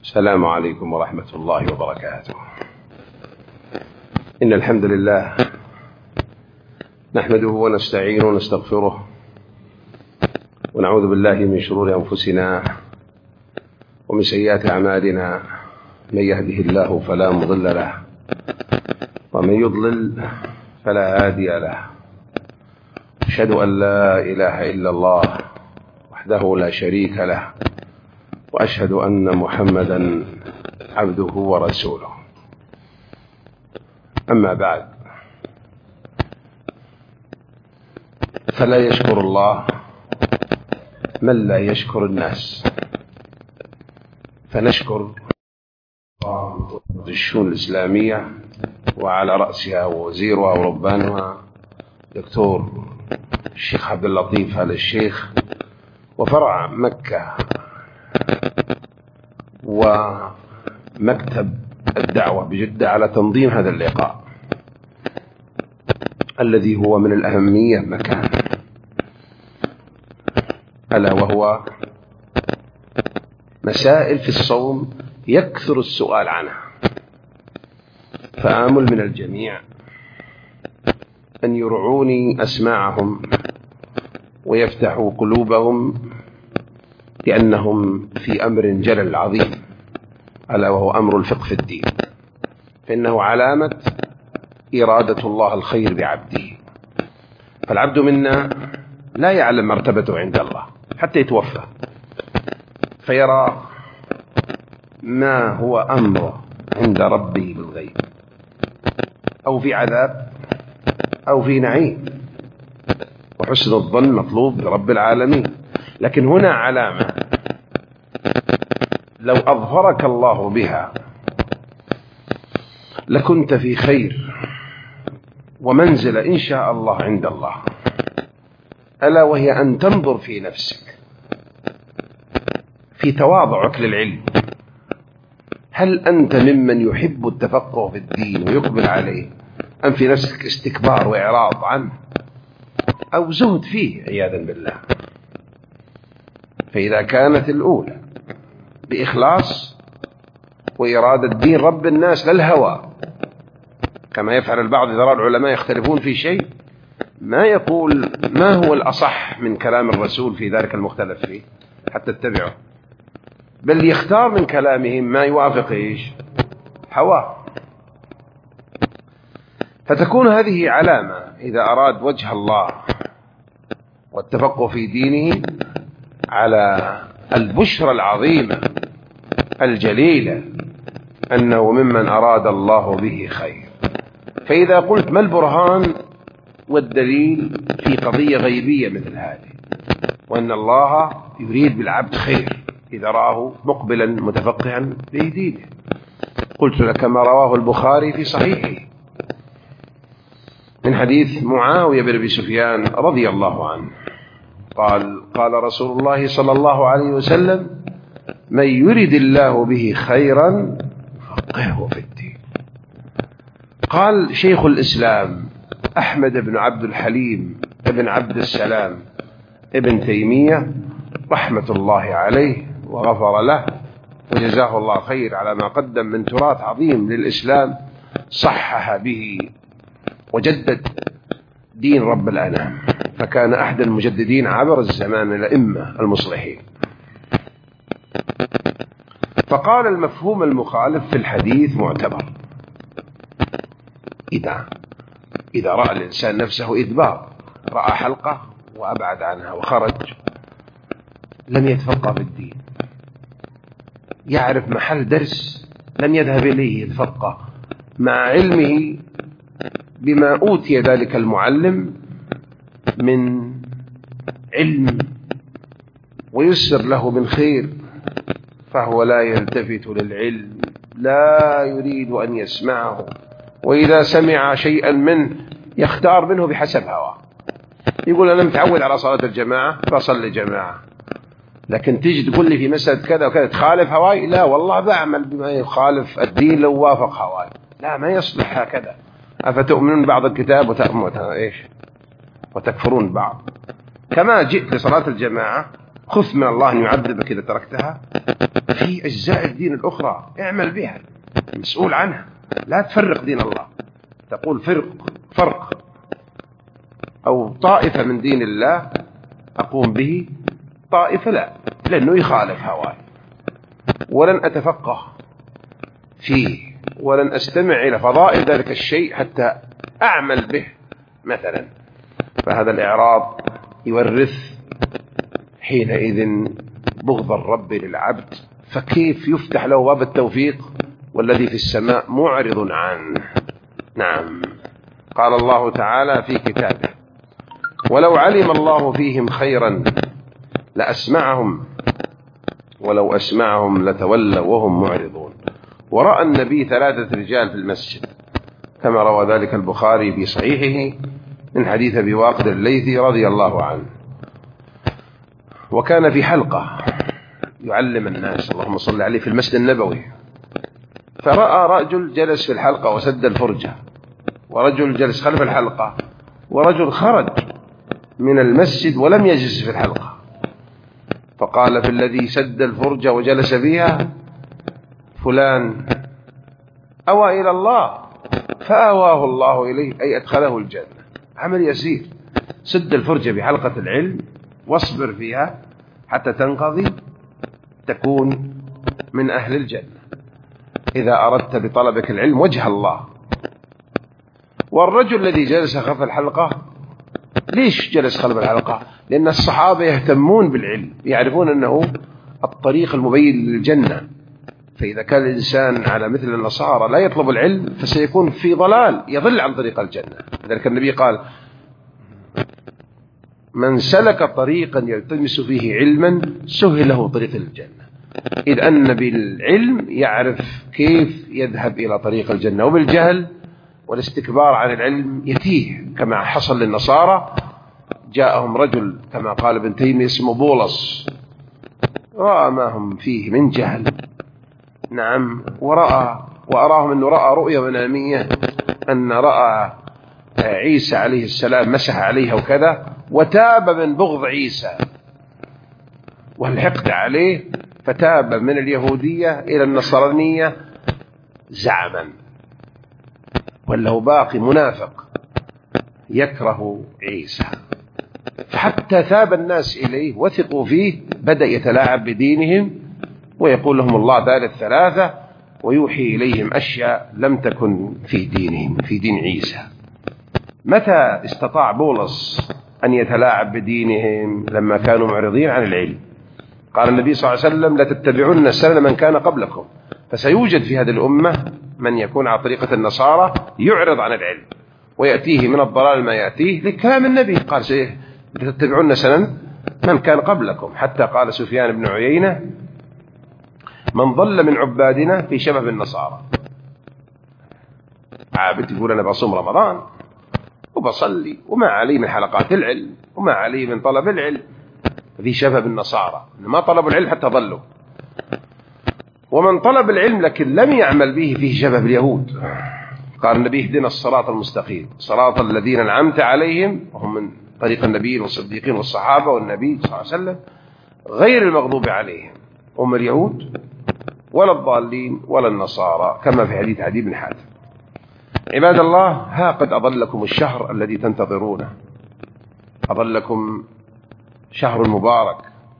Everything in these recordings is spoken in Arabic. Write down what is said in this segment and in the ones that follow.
السلام عليكم ورحمة الله وبركاته. إن الحمد لله نحمده ونستعينه ونستغفره ونعوذ بالله من شرور أنفسنا ومن سيئات أعمالنا. من يهده الله فلا مضل له ومن يضلل فلا هادي له. أشهد أن لا إله إلا الله وحده لا شريك له وأشهد أن محمدا عبده ورسوله. أما بعد، فلا يشكر الله من لا يشكر الناس. فنشكر الشؤون الإسلامية وعلى رأسها ووزيرها وربانها دكتور الشيخ عبد اللطيف آل الشيخ، وفرع مكة ومكتب الدعوة بجدة على تنظيم هذا اللقاء الذي هو من الأهمية مكان، ألا وهو مسائل في الصوم يكثر السؤال عنها. فآمل من الجميع أن يرعوني أسماعهم ويفتحوا قلوبهم، لأنهم في أمر جلل عظيم، ألا وهو أمر الفقه في الدين، فإنه علامة إرادة الله الخير بعبده. فالعبد منا لا يعلم مرتبته عند الله حتى يتوفى فيرى ما هو أمره عند ربه بالغيب، أو في عذاب أو في نعيم، وحسن الظن مطلوب برب العالمين. لكن هنا علامة لو أظهرك الله بها لكنت في خير ومنزل إن شاء الله عند الله، ألا وهي أن تنظر في نفسك في تواضعك للعلم. هل أنت ممن يحب التفقه في الدين ويقبل عليه، أم في نفسك استكبار وإعراض عنه أو زهد فيه عياذا بالله؟ فإذا كانت الأولى بإخلاص وإرادة دين رب الناس للهوى، كما يفعل البعض إذا رأى العلماء يختلفون في شيء ما يقول ما هو الأصح من كلام الرسول في ذلك المختلف فيه حتى تتبعه، بل يختار من كلامهم ما يوافق هواه. فتكون هذه علامة إذا أراد وجه الله والتفقه في دينه على البشرى العظيمة الجليلة أنه ممن أراد الله به خير. فإذا قلت ما البرهان والدليل في قضية غيبية مثل هذه، وأن الله يريد بالعبد خير إذا رآه مقبلا متفقها في دينه، قلت لك ما رواه البخاري في صحيحه من حديث معاوية بن أبي سفيان رضي الله عنه قال رسول الله صلى الله عليه وسلم: من يرد الله به خيرا فقهه في الدين. قال شيخ الإسلام أحمد بن عبد الحليم ابن عبد السلام ابن تيمية رحمة الله عليه وغفر له وجزاه الله خير على ما قدم من تراث عظيم للإسلام، صحح به وجدد دين رب الأنام، فكان أحد المجددين عبر الزمان الأئمة المصلحين. فقال المفهوم المخالف في الحديث معتبر إذا رأى الإنسان نفسه إدبار، رأى حلقة وأبعد عنها وخرج، لم يتفقه في الدين، يعرف محل درس لم يذهب إليه يتفقه مع علمه بما أوتي ذلك المعلم من علم ويسر له من خير، فهو لا يلتفت للعلم، لا يريد أن يسمعه، وإذا سمع شيئا منه يختار منه بحسب هواه. يقول أنا متعود على صلاة الجماعة فصلي جماعة، لكن تيجي تقول لي في مسألة كذا وكذا تخالف هواي، لا والله بعمل بما يخالف الدين لو وافق هواي، لا ما يصلح هكذا. أفتؤمنون بعض الكتاب وتكفرون بعض. كما جئت لصلاة الجماعة خف من الله أن يعذبك إذا تركتها. في أجزاء الدين الأخرى اعمل بها، مسؤول عنها، لا تفرق دين الله. تقول فرق أو طائفة من دين الله أقوم به، طائفة لا، لأنه يخالف هواي، ولن أتفقه فيه ولن أستمع إلى فضائل ذلك الشيء حتى أعمل به مثلا. فهذا الإعراض يورث حينئذ بغض الرب للعبد، فكيف يفتح له باب التوفيق والذي في السماء معرض عنه. نعم، قال الله تعالى في كتابه: ولو علم الله فيهم خيرا لأسمعهم ولو أسمعهم لتولوا وهم معرضون. ورأى النبي 3 رجال في المسجد كما روى ذلك البخاري في صحيحه من حديث أبي واقد الليثي رضي الله عنه. وكان في حلقة يعلم الناس، اللهم صل عليه، في المسجد النبوي، فرأى رجل جلس في الحلقة وسد الفرجة، ورجل جلس خلف الحلقة، ورجل خرج من المسجد ولم يجلس في الحلقة. فقال في الذي سد الفرجة وجلس فيها: فلان أوى إلى الله فآواه الله إليه، أي أدخله الجنة. عمل يسير، سد الفرجة بحلقة العلم واصبر فيها حتى تنقضي، تكون من أهل الجنة إذا أردت بطلبك العلم وجه الله. والرجل الذي جلس خلف الحلقة، ليش جلس خلف الحلقة؟ لأن الصحابة يهتمون بالعلم، يعرفون أنه الطريق المبين للجنة. فإذا كان الإنسان على مثل النصارى لا يطلب العلم فسيكون في ضلال، يضل عن طريق الجنة. لذلك النبي قال: من سلك طريقا يلتمس فيه علما سهل له طريق الجنة. إذ أن بالعلم يعرف كيف يذهب إلى طريق الجنة، وبالجهل والاستكبار عن العلم يتيه، كما حصل للنصارى. جاءهم رجل كما قال ابن تيمية اسمه بولس، رأى ما هم فيه من جهل، نعم، وأراهم أنه رأى رؤيا منامية، أن رأى عيسى عليه السلام مسح عليها وكذا، وتاب من بغض عيسى والحقد عليه، فتاب من اليهودية إلى النصرانية زعما، وله باقي منافق يكره عيسى. فحتى ثاب الناس إليه وثقوا فيه، بدأ يتلاعب بدينهم ويقول لهم الله ثالث ثلاثة، ويوحي إليهم أشياء لم تكن في دينهم، في دين عيسى. متى استطاع بولس أن يتلاعب بدينهم؟ لما كانوا معرضين عن العلم. قال النبي صلى الله عليه وسلم: لتتبعون سنن من كان قبلكم. فسيوجد في هذه الأمة من يكون على طريقة النصارى يعرض عن العلم ويأتيه من الضلال ما يأتيه لكلام النبي. قال: لتتبعون سنن من كان قبلكم. حتى قال سفيان بن عيينة: من ضل من عبادنا في شبه النصارى. عابد يقول أنا بصوم رمضان وبصلي وما علي من حلقات العلم وما علي من طلب العلم، في شبه النصارى ما طلبوا العلم حتى ضلوا. ومن طلب العلم لكن لم يعمل به فيه شبه اليهود. قال النبي: اهدنا الصراط المستقيم صراط الذين أنعمت عليهم، وهم من طريق النبيين والصديقين والصحابة والنبي صلى الله عليه وسلم، غير المغضوب عليهم هم اليهود ولا الضالين ولا النصارى، كما في حديث عدي بن حاتم. عباد الله، ها قد أضلكم الشهر الذي تنتظرونه، أضلكم شهر مبارك،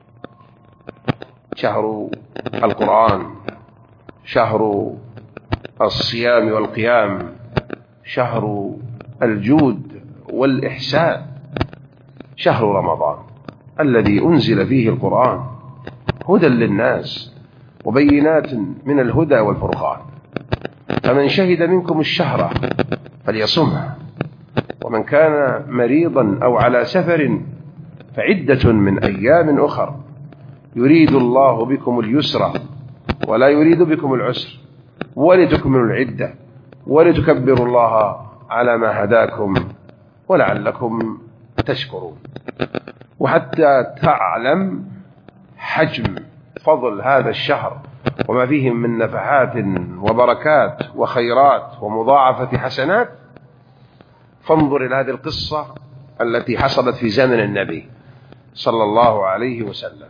شهر القرآن، شهر الصيام والقيام، شهر الجود والإحسان، شهر رمضان الذي أنزل فيه القرآن هدى للناس وبينات من الهدى والفرقان. فمن شهد منكم الشهر فليصمه، ومن كان مريضا أو على سفر فعدة من أيام أخر، يريد الله بكم اليسر ولا يريد بكم العسر، ولتكملوا العدة ولتكبروا الله على ما هداكم ولعلكم تشكرون. وحتى تعلم حجم فضل هذا الشهر وما فيه من نفحات وبركات وخيرات ومضاعفة حسنات، فانظر إلى هذه القصة التي حصلت في زمن النبي. صلى الله عليه وسلم،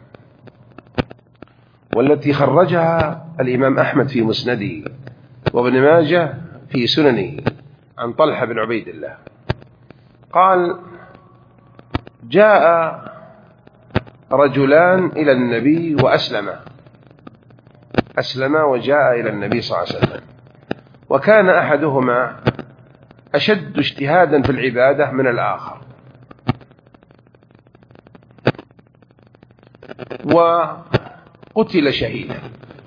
والتي خرجها الإمام أحمد في مسنده وابن ماجه في سننه عن طلحة بن عبيد الله قال: جاء رجلان إلى النبي أسلما وجاء إلى النبي صلى الله عليه وسلم، وكان أحدهما أشد اجتهادا في العبادة من الآخر، وقتل شهيدا.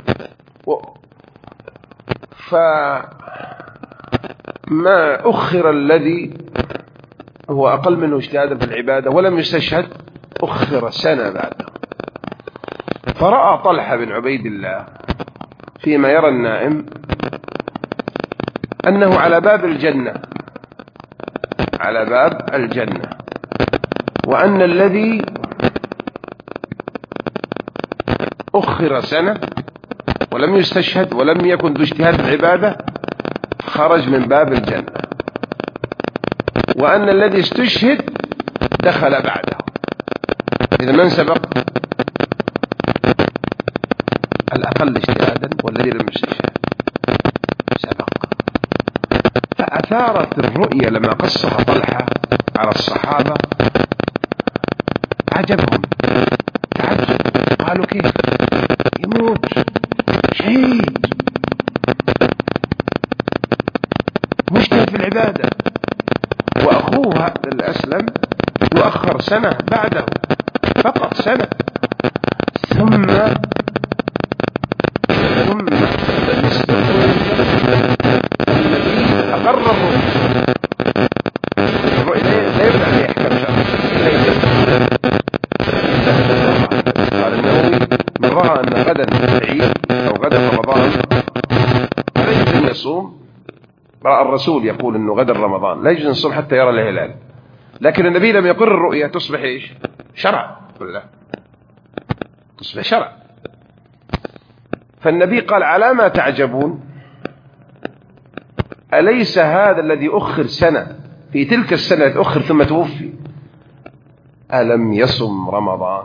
فما أخر الذي هو أقل منه اجتهادا في العبادة ولم يستشهد أخر سنة بعده. فرأى طلحة بن عبيد الله فيما يرى النائم أنه على باب الجنة، وأن الذي أخر سنة ولم يستشهد ولم يكن ذو اجتهاد العبادة خرج من باب الجنة، وأن الذي استشهد دخل بعده. إذا من سبق؟ الأقل اجتهادا والذي لم يستشهد سبق. فأثارت الرؤية لما قصها طلحة على الصحابة عجبهم، تعجب، قالوا: كيف يموت شهيد مجتهد في العبادة، وأخوه الأسلم يؤخر سنة بعده، فقط سنة، ثم أقر الرؤية لا يبدأ أن يحكم شرعا. قال النووي: من رأى أن غدا العيد أو غدا رمضان لا يجوز أن يصوم. رأى الرسول يقول أنه غدا رمضان لا يجوز أن يصوم حتى يرى الهلال، لكن النبي لم يقر الرؤية تصبح إيش؟ شرع، ولا تصبح شرع. فالنبي قال: على ما تعجبون؟ أليس هذا الذي أخر سنة في تلك السنة أخر ثم توفي ألم يصم رمضان؟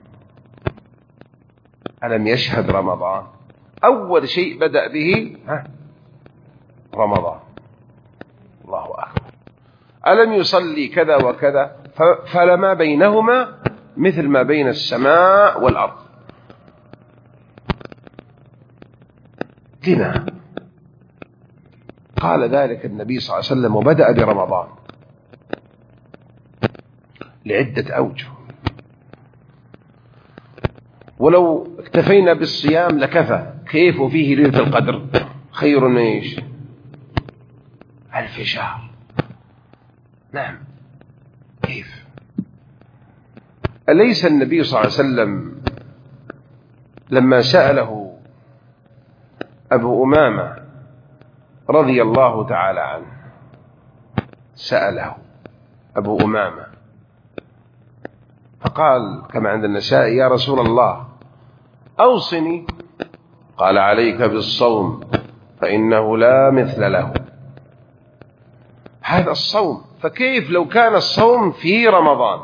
ألم يشهد رمضان؟ أول شيء بدأ به رمضان. الله أكبر. ألم يصلي كذا وكذا؟ فلما بينهما مثل ما بين السماء والأرض. لما قال ذلك النبي صلى الله عليه وسلم وبدأ برمضان؟ لعدة أوجه، ولو اكتفينا بالصيام لكفى. كيف فيه ليلة القدر خير من ايش؟ 1000 شهر. نعم، كيف؟ أليس النبي صلى الله عليه وسلم لما سأله أبو أمامة رضي الله تعالى عنه، سأله أبو أمامة فقال كما عند النسائي: يا رسول الله أوصني. قال: عليك بالصوم فإنه لا مثل له. هذا الصوم. فكيف لو كان الصوم في رمضان،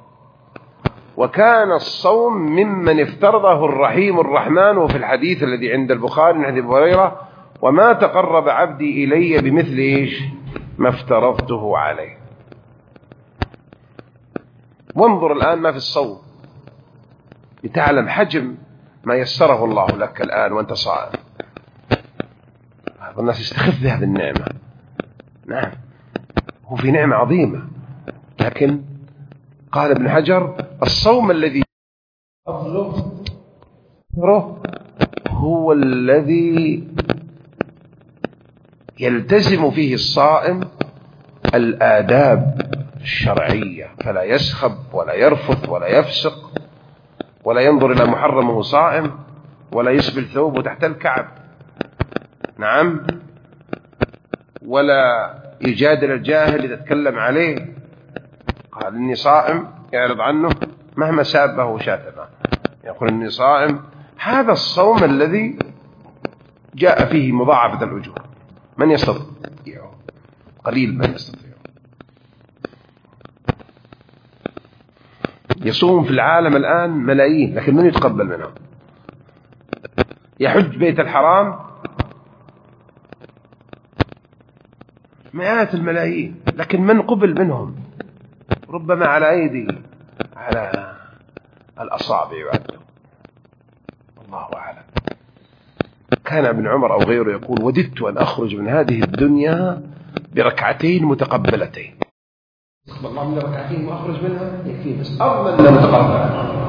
وكان الصوم ممن افترضه الرحيم الرحمن، وفي الحديث الذي عند البخاري من حديث أبي هريرة: وما تقرب عبدي إلي بمثل إيش ما افترضته عليه. وانظر الآن ما في الصوم لتعلم حجم ما يسره الله لك الآن وأنت صائم. بعض الناس يستخف بهذه النعمة. نعم، هو في نعمة عظيمة، لكن قال ابن حجر: الصوم الذي هو الذي يلتزم فيه الصائم الآداب الشرعية، فلا يسخب ولا يرفث ولا يفسق ولا ينظر إلى محرم وهو صائم، ولا يسبل ثوبه تحت الكعب. نعم، ولا يجادل الجاهل إذا تكلم عليه. قال: إني صائم، يعرض عنه مهما سابه وشاتمه، يقول: إني صائم. هذا الصوم الذي جاء فيه مضاعفة الأجور. من يستطيعه؟ قليل من يستطيعه. يصوم في العالم الآن ملايين، لكن من يتقبل منهم؟ يحج بيت الحرام مئات الملايين، لكن من قبل منهم؟ ربما على أيدي، على الأصابع يعدوا، الله أعلم. كان ابن عمر أو غيره يقول: وددت أن أخرج من هذه الدنيا بركعتين متقبلتين. الله من ركعتين وأخرج منها يكفي، بس أضمن متقبلة.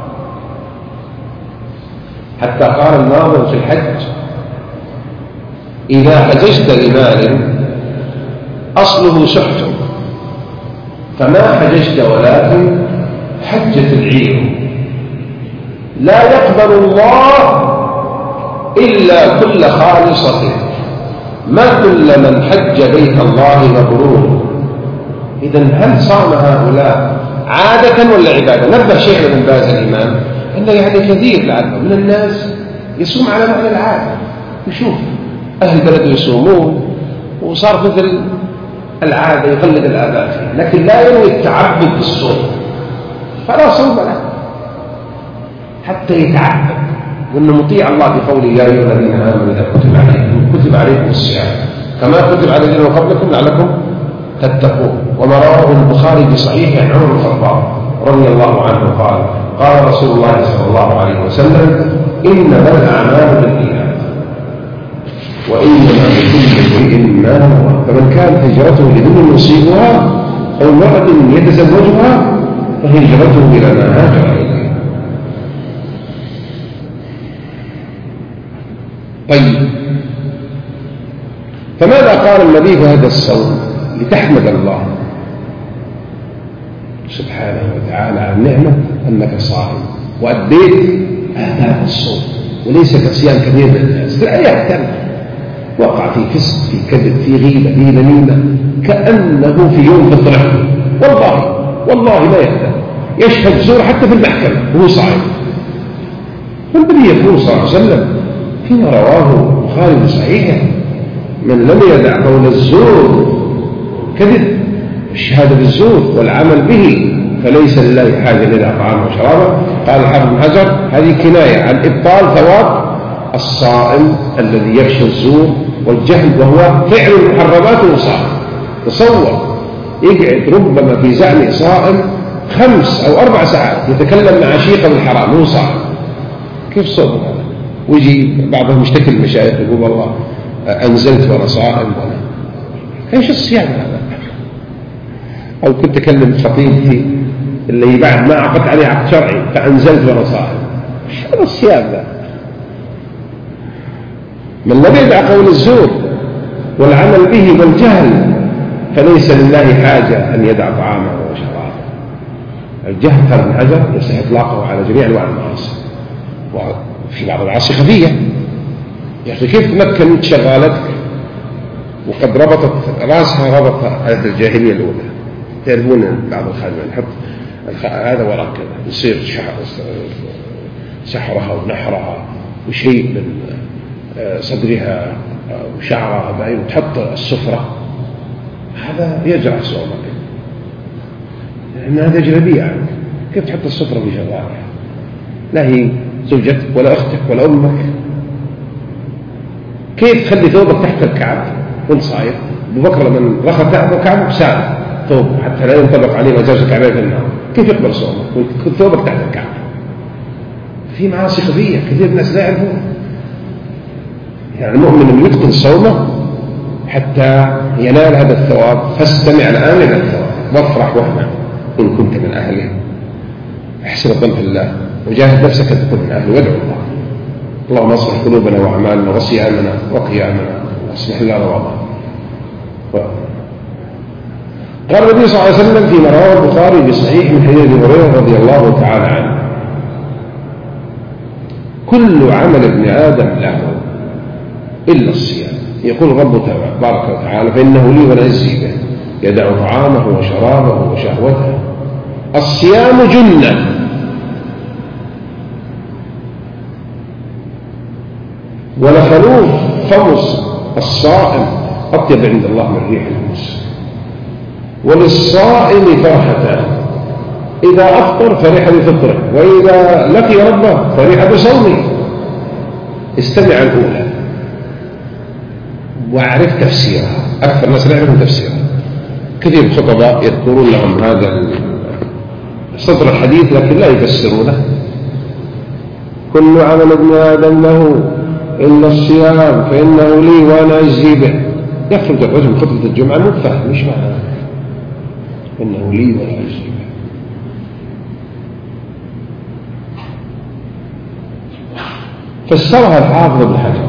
حتى قال الناظم في الحج: إذا حججت لمال أصله سحت، فما حججت ولكن حجة العير، لا يقبل الله إلا كل خالصة، ما كل من حج بيت الله مبرور. إذن هل صام هؤلاء عادة ولا عبادة؟ نبه شيخنا بن باز الإمام أنه يعني كثير لعله من الناس يصوم على معنى العادة، يشوف أهل بلده يصومون وصار مثل العادة يقلد الآباء فيه، لكن لا ينوي التعبد بالصوم، فلا صوم له حتى يتعبد، وأنه مطيع الله بقوله: يا أيها الذين آمنوا إذا كتب عليكم الصيام كما كتب على الذين من قبلكم لعلكم تتقون. وما رواه البخاري بصحيح عن عمر بن الخطاب رضي الله عنه قال: قال رسول الله صلى الله عليه وسلم: إنما الأعمال بالنيات وإنما لكل امرئ ما نوى، فمن كانت هجرته لدنيا يصيبها أو امرأة يتزوجها فهجرته إلى ما هاجر إليه. طيب، فماذا قال النبي في هذا الصوم؟ لتحمد الله سبحانه وتعالى عن نعمة أنك صائم وأديت آداب الصوم، وليس كصيام كثير من الناس. في الآيات تنفع وقع في فسق، في كذب، في غيبة، في نميمة، كأنه في يوم فطره، والله ما يهدى، يشهد زور حتى في المحكمة وهو صائم. والنبي يقول صلى الله عليه وسلم فيما رواه البخاري في صحيحه: من لم يدع قول الزور كذب الشهادة بالزور والعمل به فليس لله حاجة إلى طعامه وشرابه. قال الحافظ بن حجر: هذه كناية عن إبطال ثواب الصائم الذي يخشى الزور والجهل وهو فعل المحرمات وصائم. تصور يقعد ربما في زعم صائم 5 أو 4 ساعات يتكلم مع شيخه بالحرام وهو صائم، كيف صوم هذا؟ ويجي بعضهم يشتكي المشايخ يقول: والله أنزلت وأنا صائم، ايش الصيام هذا؟ أو كنت أكلم خطيبتي اللي بعد ما عقدت عليه عقد شرعي فأنزلت وأنا صائم، شو الصيام ذا؟ من لم يدع قول الزور والعمل به والجهل فليس لله حاجة أن يدع طعامه وشرابه. الجهل قال ابن حجر يصح إطلاقه على جميع أنواع المعاصي، وفي بعض المعاصي خفية. يا أخي كيف تمكن أنت شغالتك وقد ربطت رأسها ربط هذه الجاهلية الأولى؟ تعرفون بعض الخادمين يحط هذا وراء كذا يصير سحرها ونحرها وشيء من صدرها وشعرها باين وتحط السفرة، هذا يجرح صومك، لأن هذا أجنبية عنك. كيف تحط السفرة في جوارها؟ لا هي زوجتك ولا أختك ولا أمك. كيف تخلي ثوبك تحت الكعب وانت صاير؟ أبو بكر لما رخى تحت الكعب سال ثوب حتى لا ينطبق عليه مجاز الكعبين في النار، كيف يقبل صومك ويكون ثوبك تحت الكعب؟ في معاصي خفية كثير الناس لا يعرفون. يعني المؤمن يتقن صومه حتى ينال هذا الثواب، فاستمع الآن إلى الثواب وافرح وهنا إن كنت من أهله. احسن الظن في الله وجاهد نفسك أن تكون من أهله وادعو الله. اللهم اصلح قلوبنا وأعمالنا وصيامنا وقيامنا واصلح لنا رمضان. قال النبي صلى الله عليه وسلم فيما رواه البخاري بصحيح من حديث أبي هريرة رضي الله تعالى عنه: كل عمل ابن آدم له إلا الصيام. يقول الرب تبارك وتعالى: فإنه لي ولا أجزي به، يدع طعامه وشرابه وشهوته. الصيام جنة، ولخلوف فمس الصائم أطيب عند الله من ريح المسك. وللصائم فرحتان: إذا أفطر فرح بفطره، وإذا لقي ربه فرح بصومه. استمع الأولى واعرف تفسيرها. أكثر الناس لا يعرفون تفسيرها. كثير من الخطباء يذكرون لهم هذا سطر الحديث لكن لا يفسرونه. كل عمل ابن آدم له إلا الصيام فإنه لي وأنا أجزي به. يخرج الرجل من خطبة الجمعة مو فاهم إيش معناه إنه لي وأنا أجزي به. فسرها الحافظ ابن حجر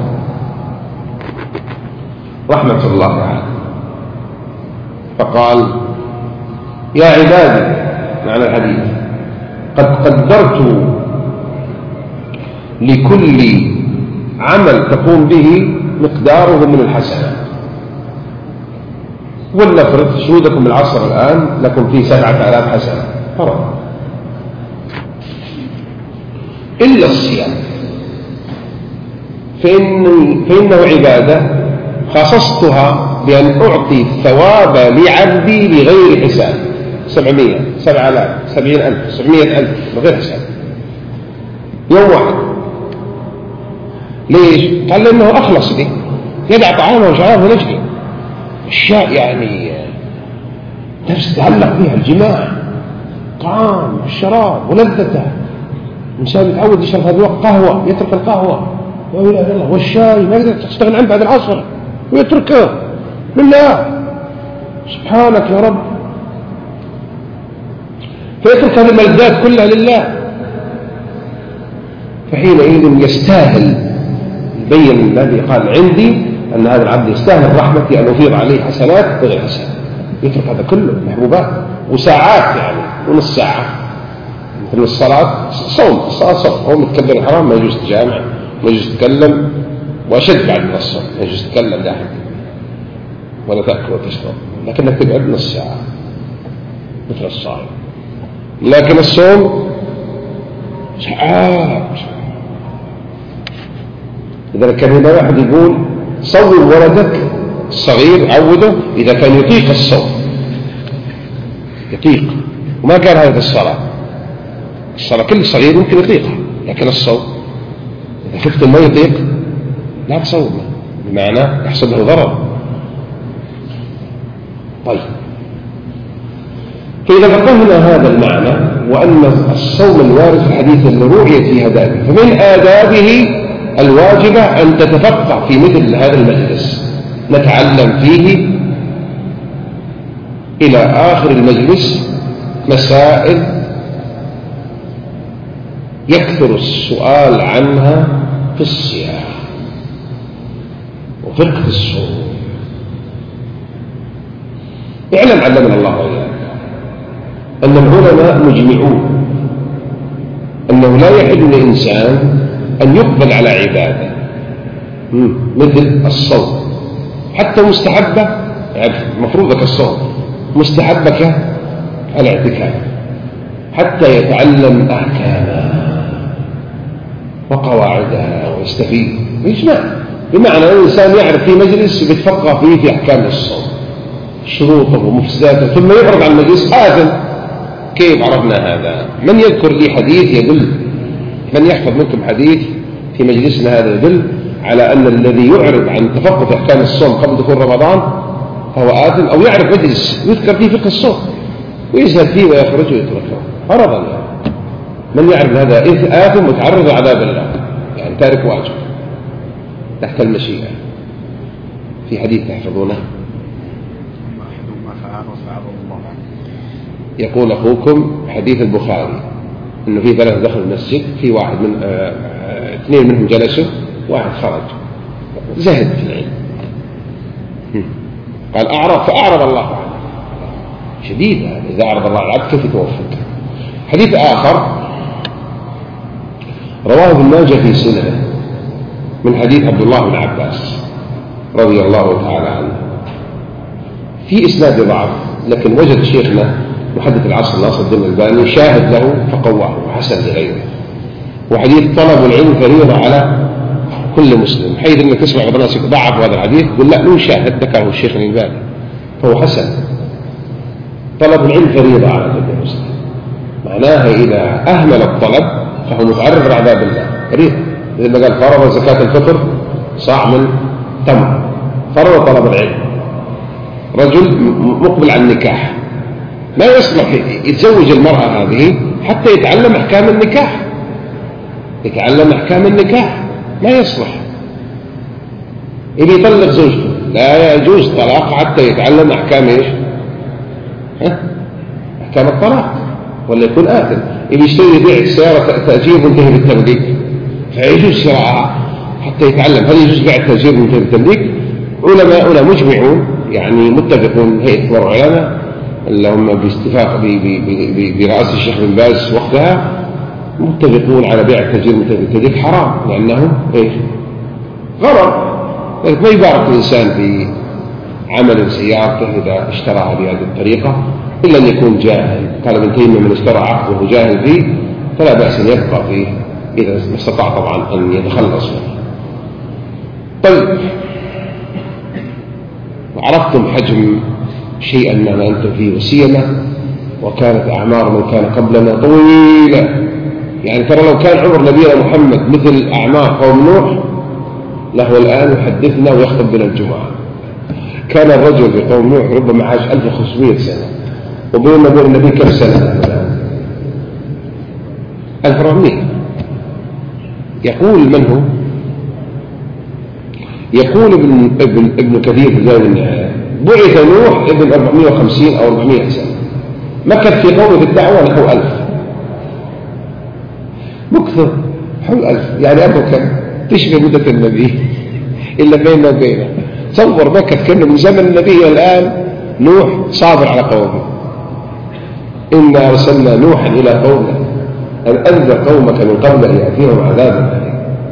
رحمة الله عليه فقال: يا عبادي، معنى الحديث، قد قدرت لكل عمل تقوم به مقداره من الحسنة. ولنفرض شهودكم العصر الآن لكم فيه 7000 حسنة فرض، إلا الصيام فإنه عبادة خصصتها بأن أعطي الثواب لعبدي بغير حساب. 700 7000 70,000 700,000 بغير حساب يوم واحد. ليش؟ قال لأنه أخلص لي، يدع طعامه وشرابه لأجلي. أشياء يعني نفس تتعلق بها، الجماع، طعام، الشراب ولذته. الإنسان يتعود يشرب هذا الوقت قهوة يترك القهوة لا إله إلا الله، والشاي ما يقدر تستغنى عنه بعد العصر ويتركه لله. سبحانك يا رب، فيترك هذه الملذات كلها لله. فحينئذ يستاهل، يبين الذي قال عندي أن هذا العبد يستاهل رحمتي أن أفيض عليه حسنات بغير حساب. يترك هذا كله محبوبات وساعات، يعني ونص ساعة مثل الصلاة. صوم، الصلاة صوم، هو متكبر الحرام ما يجوز تجامع، ما يجوز تتكلم، وأشد بعد من الصوم ما يجوز تتكلم لأحد ولا تأكل وتشرب، لكنك تقعد نص ساعة مثل الصائم. لكن الصوم ساعات. لذلك كان هنا واحد يقول: صوم ولدك الصغير، عوده إذا كان يطيق الصوم، يطيق. وما قال هذا الصلاة. الصلاة كل صغير ممكن يطيقها، لكن الصوم إذا شفت ما يطيق لا تصوم، بمعنى يحصل له ضرر. طيب، فإذا فقهنا هذا المعنى وأن الصوم الوارد في الحديث اللي روعيت في آدابه، فمن آدابه الواجبة أن تتفقه في مثل هذا المجلس، نتعلم فيه إلى آخر المجلس مسائل يكثر السؤال عنها في الصيام وفقه الصوم. اعلم علمنا الله وإياك أن العلماء مجمعون أنه لا يحل لإنسان أن يقبل على عبادة مثل الصوم، حتى مستحبة، يعني مفروضك الصوم، مستحبك الاعتكاف، حتى يتعلم أحكامها وقواعدها ويستفيد ويسمع. بمعنى أن الإنسان يعرف في مجلس يتفقه فيه في أحكام الصوم، شروطه ومفسداته، ثم يعرض عن المجلس آثم. كيف عرفنا هذا؟ من يذكر لي حديث يدل، من يحفظ منكم حديث في مجلسنا هذا يدل على أن الذي يعرض عن تفقه في أحكام الصوم قبل دخول رمضان فهو آثم، أو يعرف مجلس يذكر فيه فقه الصوم ويزهد فيه ويخرج ويتركه عرضا. يعني من يعرف هذا آثم متعرض عذاب الله، يعني تارك واجب تحت المشيئة. في حديث تحفظونه يقول أخوكم حديث البخاري إنه في 3 دخلوا المسجد، في واحد من 2 منهم جلسوا، واحد خرج زهد في العلم، قال فأعرض الله عنه. شديد هذا، إذا أعرض الله على العبد كيف يتوفق. حديث آخر رواه ابن ماجه في سننه من حديث عبد الله بن عباس رضي الله تعالى عنه، في إسناد ضعف، لكن وجد شيخنا محدث العصر ناصر الدين الألباني شاهد له فقواه وحسن لغيره. وحديث طلب العلم فريضة على كل مسلم، حيث انك تسمع بعض الناس ضعف هذا الحديث يقول لا له شاهد ذكره الشيخ الألباني فهو حسن. طلب العلم فريضة على كل مسلم، معناها إذا أهمل الطلب فهو متعرض لعذاب الله كريم. مثل ما قال فرض زكاة الفطر صاع من تمر، فرض طلب العلم. رجل مقبل على النكاح ما يصلح يتزوج المرأة هذه حتى يتعلم أحكام النكاح، يتعلم أحكام النكاح ما يصلح. إذا يطلق زوجته لا يجوز طلاق حتى يتعلم أحكام إيش؟ أحكام الطلاق، ولا يكون آثم. إذا يشتري يبيع السيارة تأجير منتهي بالتمليك فيجوز شراءها حتى يتعلم هل يجوز بيع التأجير منتهي بالتمليك. علماء مجمعون يعني متفقون، هيئة كبار العلماء اللي هم باستفاق برئاسة الشيخ بن باز وقتها متفقون على بيع التأجير منتهي بالتمليك حرام، لأنه إيش؟ غرض. ما يبارك الإنسان في عمل سيارته إذا اشتراها بهذه الطريقة إلا أن يكون جاهل. قال ابن تيمية من اشترى عقله وهو جاهل فيه فلا بأس أن يبقى فيه إذا استطاع طبعا أن يتخلص منه. طيب عرفتم حجم شيئا ما أنتم فيه وسيلة، وكانت أعمار من كان قبلنا طويلة. يعني ترى لو كان عمر نبينا محمد مثل أعمار قوم نوح له الآن يحدثنا ويخطب بنا الجمعة. كان الرجل في قوم نوح ربما عاش 1500 سنة، وبيننا وبين النبي كم سنة؟ 1400. يقول من هو؟ يقول ابن كثير في زاد النهاية بعث نوح ابن 450 أو 400 سنة، مكث في قومه الدعوة نحو 1000. مكثر حول 1000 يعني أبوك تشبه مدة النبي إلا بيننا وبينه. تصور مكث كأنه من زمن النبي الآن نوح صابر على قومه. إنا أرسلنا نوحا إلى قومه أن أنذر قومك من قبل أن يأتيهم عذاب أليم.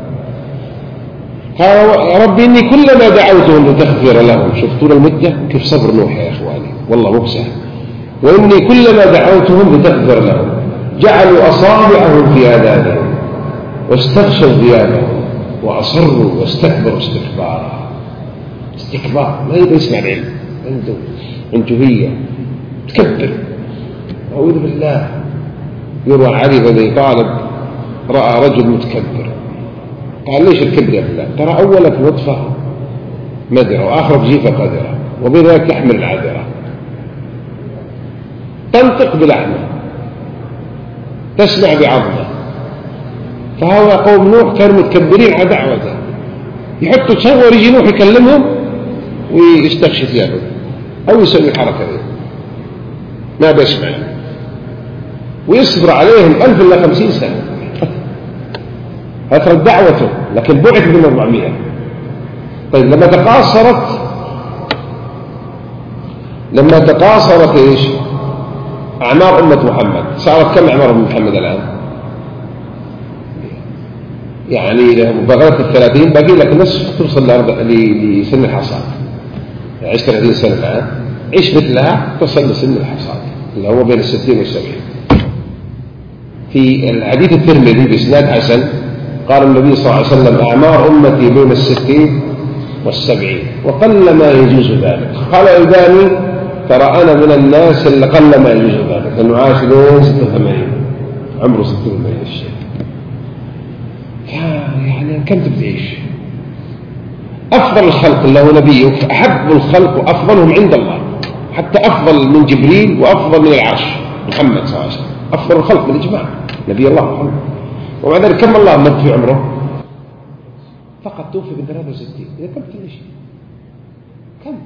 قال يا ربي إني كلما دعوتهم لتغفر لهم. شفتوا المدة كيف صبر نوح يا إخواني، والله مو سهل. وإني كلما دعوتهم لتغفر لهم جعلوا أصابعهم في آذانهم واستغشوا ثيابهم وأصروا واستكبروا استكبارا. استكبار ما يبي يسمع العلم، عنده انتهية تكبر. أعوذ بالله. يروى علي بن أبي طالب رأى رجل متكبر قال ليش الكبر يا فلان؟ ترى أولك نطفة مدرة وآخرك جيفة قدرة وبين ذلك تحمل العذرة تنطق بلحمه تسمع بعظمه. فهو قوم نوح كانوا متكبرين على دعوته، يحطوا تصور يجي نوح يكلمهم ويستغشي ثيابه أو يسوي الحركة دي ما بيسمع، ويصبر عليهم 1000 إلا 50 سنة أثرت دعوته، لكن بعث من 400. طيب لما تقاصرت إيش أعمار أمة محمد، صارت كم أعمار أمة محمد الآن؟ يعني إذا بغلت 30 باقي لك نصف توصل لسن الحصاد. عشت 30 سنة الآن عيش مثلها تصل لسن الحصاد اللي هو بين 60 و70. في الحديث الترمذي بإسناد حسن قال النبي صلى الله عليه وسلم أعمار أمتي بين 60 و70 وقل ما يجوز ذلك. قال الألباني ترى أنا من الناس اللي قل ما يجوز ذلك لأنه عاش لين 86 عمره 86 الشيء. يعني كم تبتعيش؟ أفضل الخلق اللي هو نبيه، أحب الخلق وأفضلهم عند الله، حتى أفضل من جبريل وأفضل من العرش محمد صلى الله عليه وسلم، أفضل الخلق بالإجماع نبي الله محمد. ومع ذلك كم الله مد في عمره؟ فقط توفي ب 63. إذا كم تعيش؟ كم؟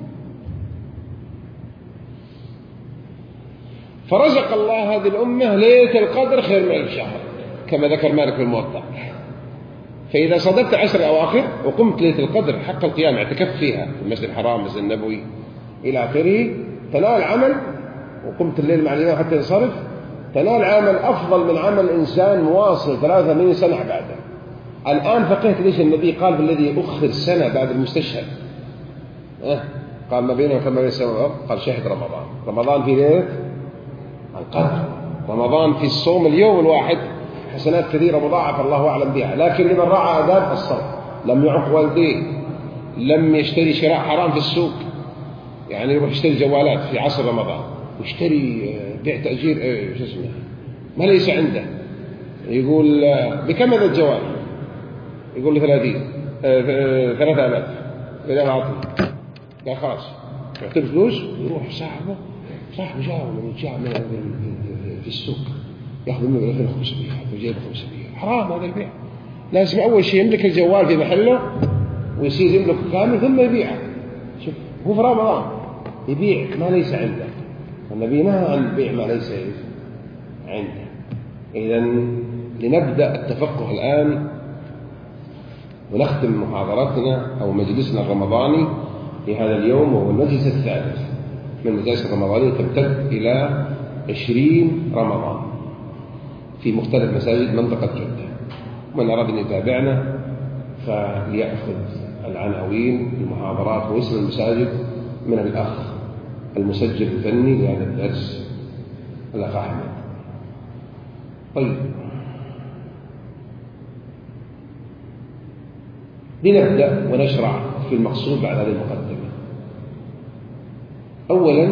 فرزق الله هذه الأمة ليلة القدر خير من 1000 شهر كما ذكر مالك في الموطأ. فإذا صدقت 10 أواخر وقمت ليلة القدر حق القيام اعتكفت فيها في المسجد الحرام المسجد النبوي إلى آخره تنال عمل، وقمت الليل مع الإمام حتى ينصرف تنال عمل أفضل من عمل إنسان مواصل 83 سنة عبادة. الآن فقهت ليش النبي قال بالذي أخر سنة بعد المستشهد قال ما بينه كما بين السماء والأرض، قال شهد رمضان في ليلة القدر، رمضان في الصوم اليوم الواحد حسنات كثيرة مضاعفة الله أعلم بها. لكن لمن رعى آداب الصوم لم يعق والديه، لم يشتري شراء حرام في السوق، يعني يروح يشتري جوالات في عصر رمضان ويشتري بيع تأجير ما ليس عنده، يقول بكم هذا الجوال؟ يقول له 3000. إذا أعطي قال خلاص يعطي فلوس، يروح صاحبه جاء في السوق يأخذ منه 2500 ويجيب 500. حرام هذا البيع. لازم أول شيء يملك الجوال في محله ويصير يملك كامل ثم يبيعه. شوف هو في رمضان يبيع ما ليس عنده، والنبي نهى عن بيع ما ليس عنده. إذن لنبدأ التفقه الآن ونختم محاضرتنا أو مجلسنا الرمضاني لهذا اليوم، وهو المجلس الثالث من المجالس الرمضانية تمتد إلى 20 رمضان في مختلف مساجد منطقة جدة. ومن أراد أن يتابعنا فليأخذ العناوين المحاضرات واسم المساجد من الأخ المسجل الفني لهذا الدرس الأخ أحمد. طيب لنبدأ ونشرع في المقصود بعد هذه المقدمة. أولا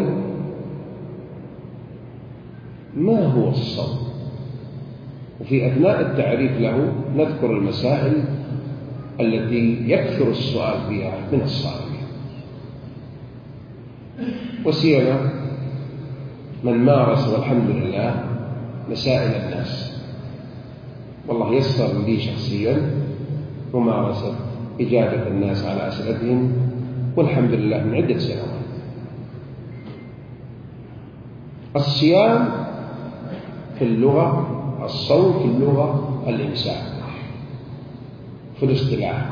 ما هو الصوم؟ وفي أثناء التعريف له نذكر المسائل التي يكثر السؤال فيها من الصائمين، وسيما من مارس والحمد لله مسائل الناس، والله يسر لي شخصيا ممارسة إجابة الناس على أسئلتهم والحمد لله من عدة سنوات. الصيام في اللغة، الصوم في اللغة الإمساك، في الاصطلاح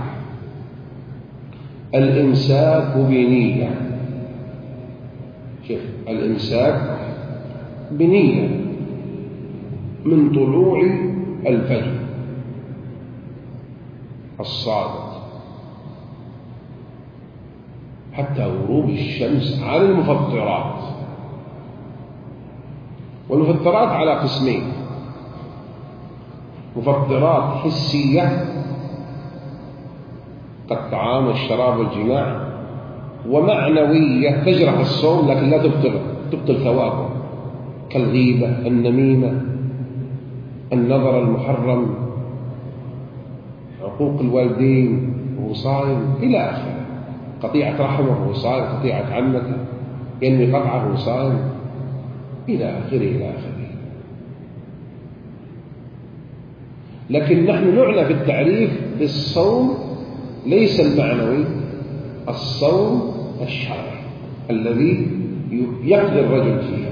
الإمساك بنية. شوف الإمساك بنية من طلوع الفجر الصادق حتى غروب الشمس عن المفطرات. والمفطرات على قسمين: مفطرات حسية كالطعام والشراب والجماع، ومعنوية تجرح الصوم لكن لا تبطل ثوابه، كالغيبة، النميمة، النظر المحرم، عقوق الوالدين وهو صائم إلى آخره، قطيعة رحمه وهو صائم، قطيعة عمته، ينوي قطعه وهو صائم إلى آخره. لكن نحن نعنى في التعريف بالصوم ليس المعنوي، الصوم الشرعي الذي يقضي الرجل فيه.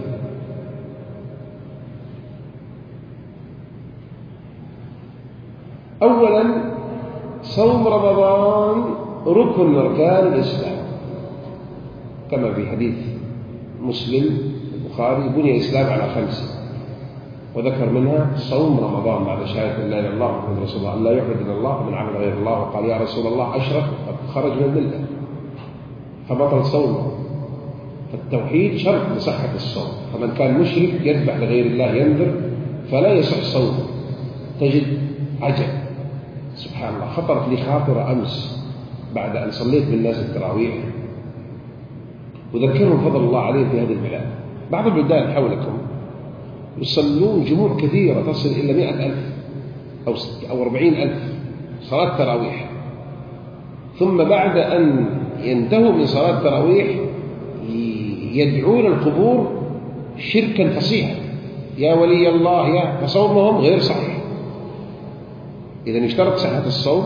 أولا صوم رمضان ركن من أركان الإسلام، كما في حديث مسلم البخاري: بني الإسلام على 5، وذكر منها صوم رمضان بعد شهادة لا إله إلا الله محمد رسول الله، أن لا يعبد إلا الله من عمل غير الله، وقال يا رسول الله أشرك قد خرج من الملة فبطل صومه. فالتوحيد شرط لصحة الصوم، فمن كان مشرك يذبح لغير الله ينذر فلا يصح صومه. تجد عجب سبحان الله. خطرت لي خاطرة أمس بعد أن صليت بالناس التراويح، وذكرهم فضل الله عليهم في هذه البلاد. بعض البلدان حولكم يصلون جموع كثيرة تصل إلى 100,000 أو 40,000 صلاة تراويح، ثم بعد أن ينتهوا من صلاة تراويح يدعون القبور شركا فصيحا: يا ولي الله يا، فصومهم غير صحيح. إذن اشترط صحة الصوم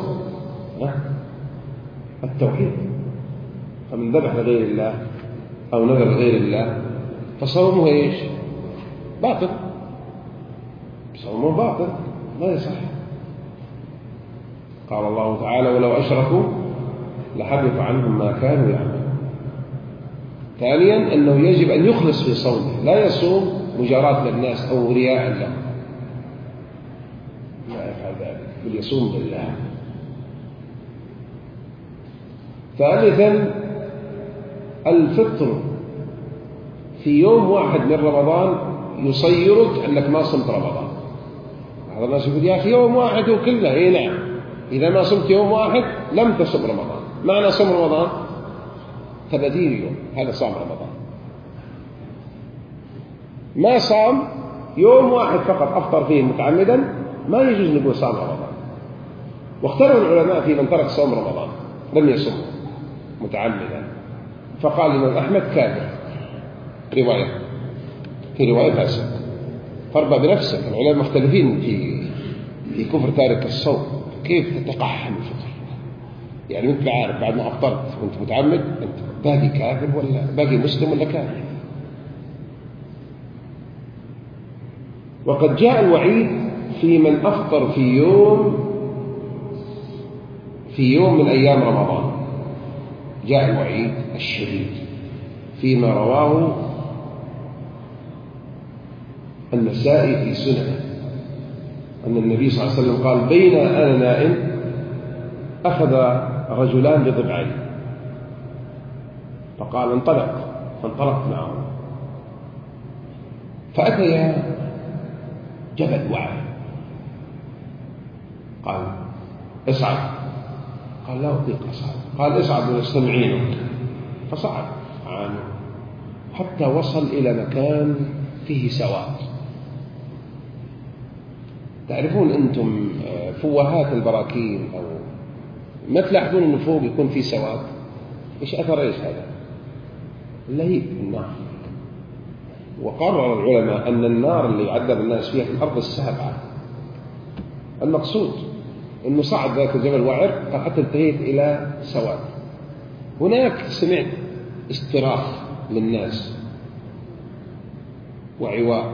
التوحيد، فمن ذبح لغير الله أو نذر لغير الله فصومه إيش؟ باطل، صومه باطل لا يصح. قال الله تعالى: ولو أشركوا لحبط عنهم ما كانوا يعملون. ثانيا أنه يجب أن يخلص في صومه، لا يصوم مجاراة للناس أو رياء لهم، لا يفعل ذلك، بل يصوم لله. ثالثا الفطر في يوم واحد من رمضان يصيرك أنك ما صمت رمضان. بعض الناس يقول: يا أخي يوم واحد وكله. إيه نعم، إذا ما صمت يوم واحد لم تصم رمضان. معنى صم رمضان 30 يوم، هذا صام رمضان. ما صام يوم واحد فقط أفطر فيه متعمدا ما يجوز نقول صام رمضان. واختلف العلماء في من ترك صوم رمضان لم يصم متعمدا، فقال الإمام أحمد كافر. في رواية فاسد. فارضى بنفسك. العلماء مختلفين في كفر تارك الصوم. كيف تتقحم الفطر؟ يعني أنت عارف بعد ما أفطرت وأنت متعمد أنت باقي كافر ولا باقي مسلم ولا كافر؟ وقد جاء الوعيد في من أفطر في يوم من أيام رمضان. جاء الوعيد الشديد فيما رواه النسائي في سننه أن النبي صلى الله عليه وسلم قال: بين أنا نائم أخذ رجلان بضبعين، فقال فانطلقت معه فأتيا جبل وعر. قال: اصعد. قال: لا أطيق أصعد. قال: اصعد ونستمعينك. فصعد عنه حتى وصل إلى مكان فيه سواد. تعرفون أنتم فوهات البراكين أو ما تلاحظون أنه فوق يكون فيه سواد؟ إيش أثر إيش هذا؟ لهيب النار. وقرر العلماء أن النار اللي يعذب الناس فيها في الأرض السابعة. المقصود أنه صعد ذاك الجبل وعر حتى انتهيت إلى سواد. هناك سمعت استراخ للناس وعواء.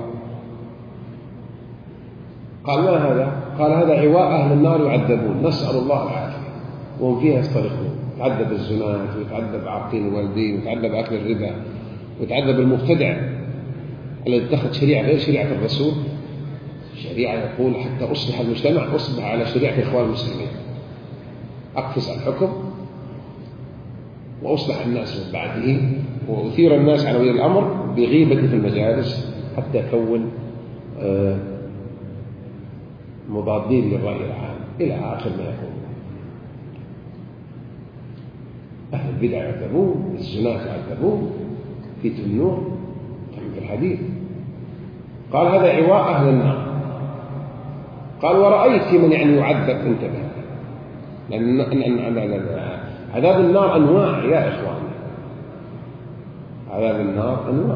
قال: ما هذا؟ قال: هذا عواء أهل النار يعذبون، نسأل الله العافية، وهم فيها يسترخون. يتعذب الزنات، ويتعذب عاقين الوالدين، ويتعذب أكل الربا، ويتعذب المبتدع الذي اتخذ شريعة غير شريعة الرسول، شريعة يقول حتى أصلح المجتمع أصبح على شريعة إخوان المسلمين، أقفز الحكم وأصلح الناس من بعده، وأثير الناس على ولي الأمر بغيبة في المجالس حتى يكون مضادين للرأي العام إلى آخر ما يقول. أهل البدع يعذبون، الزناة يعذبون في النور كما في الحديث. قال: هذا عواء أهل النار. قال: ورأيت من يعني يعذب. انتبه، لأن عذاب النار أنواع يا إخوان، عذاب النار أنواع.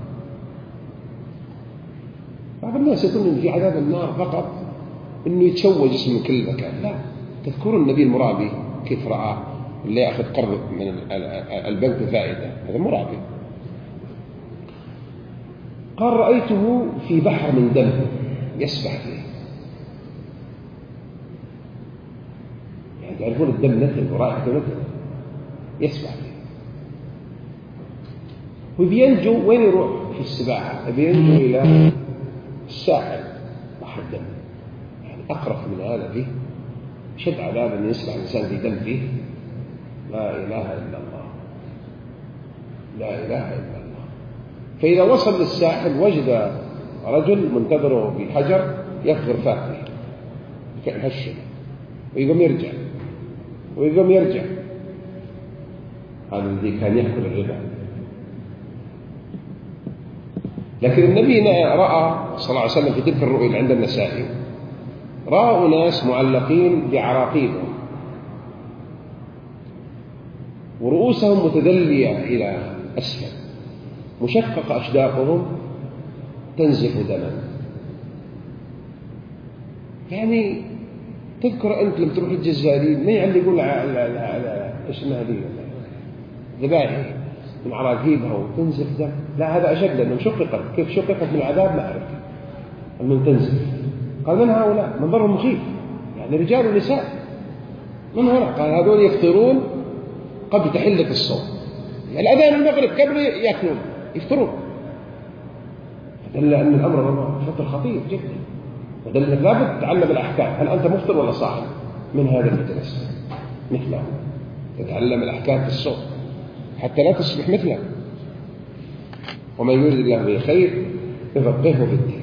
بعض الناس يقولون في عذاب النار فقط إنه يتشوج اسمه كل مكان. لا، تذكرون النبي المرابي كيف رأى اللي يأخذ قرض من البنك بفائدة؟ هذا مرابي. قال: رأيته في بحر من دم يسبح فيه. يعني تعرفون الدم نتن ورائحته نتن، يسبح فيه. وبينجو وين يروح في السباحة؟ بينجو إلى الساحل بحر الدم. يعني أقرف من هذا فيه شد عذاب أن يسبح الإنسان في دم فيه. لا إله إلا الله، لا إله إلا الله. فإذا وصل للساحل وجد رجل منتظره بحجر يفجر فاه فيه هشم، ويقوم يرجع ويقوم يرجع. هذا الذي كان يأكل الربا. لكن النبي رأى صلى الله عليه وسلم في تلك الرؤيا اللي عند النسائي، رأى ناس معلقين بعراقيبهم ورؤوسهم متدلية إلى أسفل، مشقق أشداقهم تنزف دما. يعني تذكر أنت لما تروح الجزائريين ما يعلقون على إيش اسمها هذه ذبائح من عراقيبها وتنزف دم. لا، هذا أشد لأنه شققت. كيف شققت من العذاب ما أعرف، أنه تنزف. قال: من هؤلاء؟ منظرهم مخيف، يعني رجال ونساء. من هنا؟ قال: هذول يفطرون قبل تحلة الصوم، يعني الأذان المغرب قبل يأكلون يفطرون. فدل أن الأمر فطر خطير جدا، ودل أنك لابد تتعلم الأحكام. هل أنت مفطر ولا صائم؟ من هذا المجلس مثله تتعلم الأحكام في الصوم حتى لا تصبح مثله. ومن يريد الله به خير يفقهه في الدين.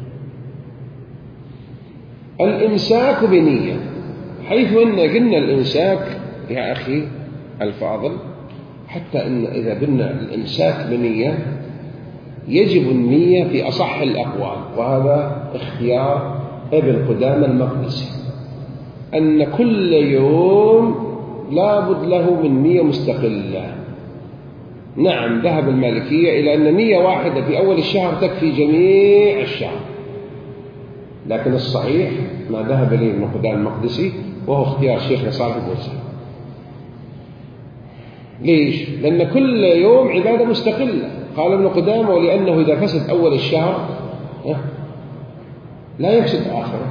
الإمساك بنية، حيث أن قلنا الإمساك يا أخي الفاضل، حتى إن إذا قلنا الإمساك بنية يجب النية في أصح الأقوال، وهذا اختيار ابن قدامة المقدسي، أن كل يوم لا بد له من نية مستقلة. نعم، ذهب المالكية إلى أن نية واحدة في أول الشهر تكفي جميع الشهر، لكن الصحيح ما ذهب إليه ابن قدامة المقدسي، وهو اختيار شيخنا صالح الفوزان. ليش؟ لأن كل يوم عبادة مستقلة. قال ابن قدامة: ولأنه إذا فسد أول الشهر لا يفسد آخره،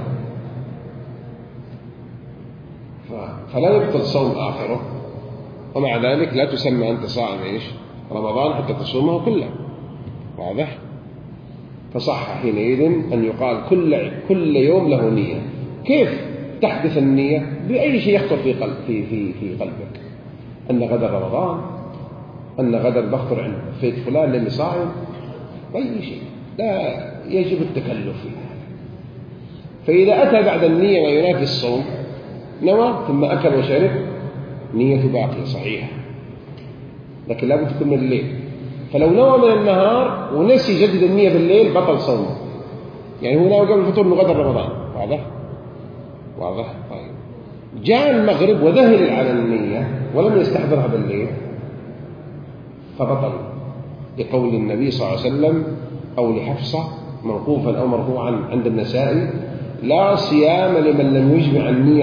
فلا يبطل صوم آخره، ومع ذلك لا تسمى أنت صائم رمضان حتى تصومه كله. واضح؟ فصح حينئذ أن يقال كل يوم له نية. كيف تحدث النية؟ بأي شيء يخطر في قلبك، أن غدا رمضان، أن غدا بخطر عند فيت فلان للي صائم، أي شيء، لا يجب التكلف فيه. فإذا أتى بعد النية ما ينافي الصوم، نوى ثم أكل وشرب، نية باقية صحيحة، لكن لا بد تكون من الليل. فلو نوى من النهار ونسي يجدد النية بالليل بطل صومه، يعني هو نوى قبل الفطور من غدا رمضان. واضح؟ طيب، جاء المغرب وذهل على النية ولم يستحضرها بالليل فبطل، لقول النبي صلى الله عليه وسلم أو لحفصة موقوفا أو مرفوعا عند النسائي: لا صيام لمن لم يجمع النية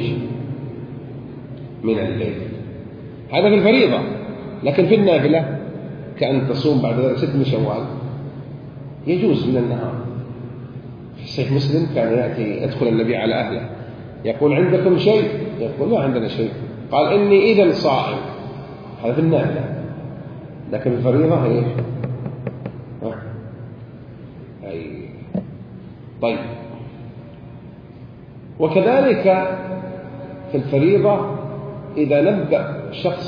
من الليل. هذا في الفريضة، لكن في النافلة كأن تصوم بعد ذلك 6 من شوال يجوز من النهار. في صحيح مسلم كان يدخل النبي على أهله يقول: عندكم شيء؟ يقول: ما عندنا شيء. قال: إني إذن صائم. هذا في النافلة، لكن في الفريضة طيب. وكذلك في الفريضة إذا نبأ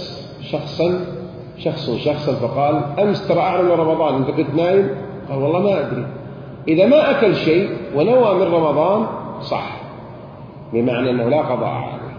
شخصا فقال: أمس ترى أعلم رمضان، أنت كنت نايم؟ قال: والله ما أدري. إذا ما أكل شيء ونوى من رمضان صح، بمعنى أنه لا قضاء عليه،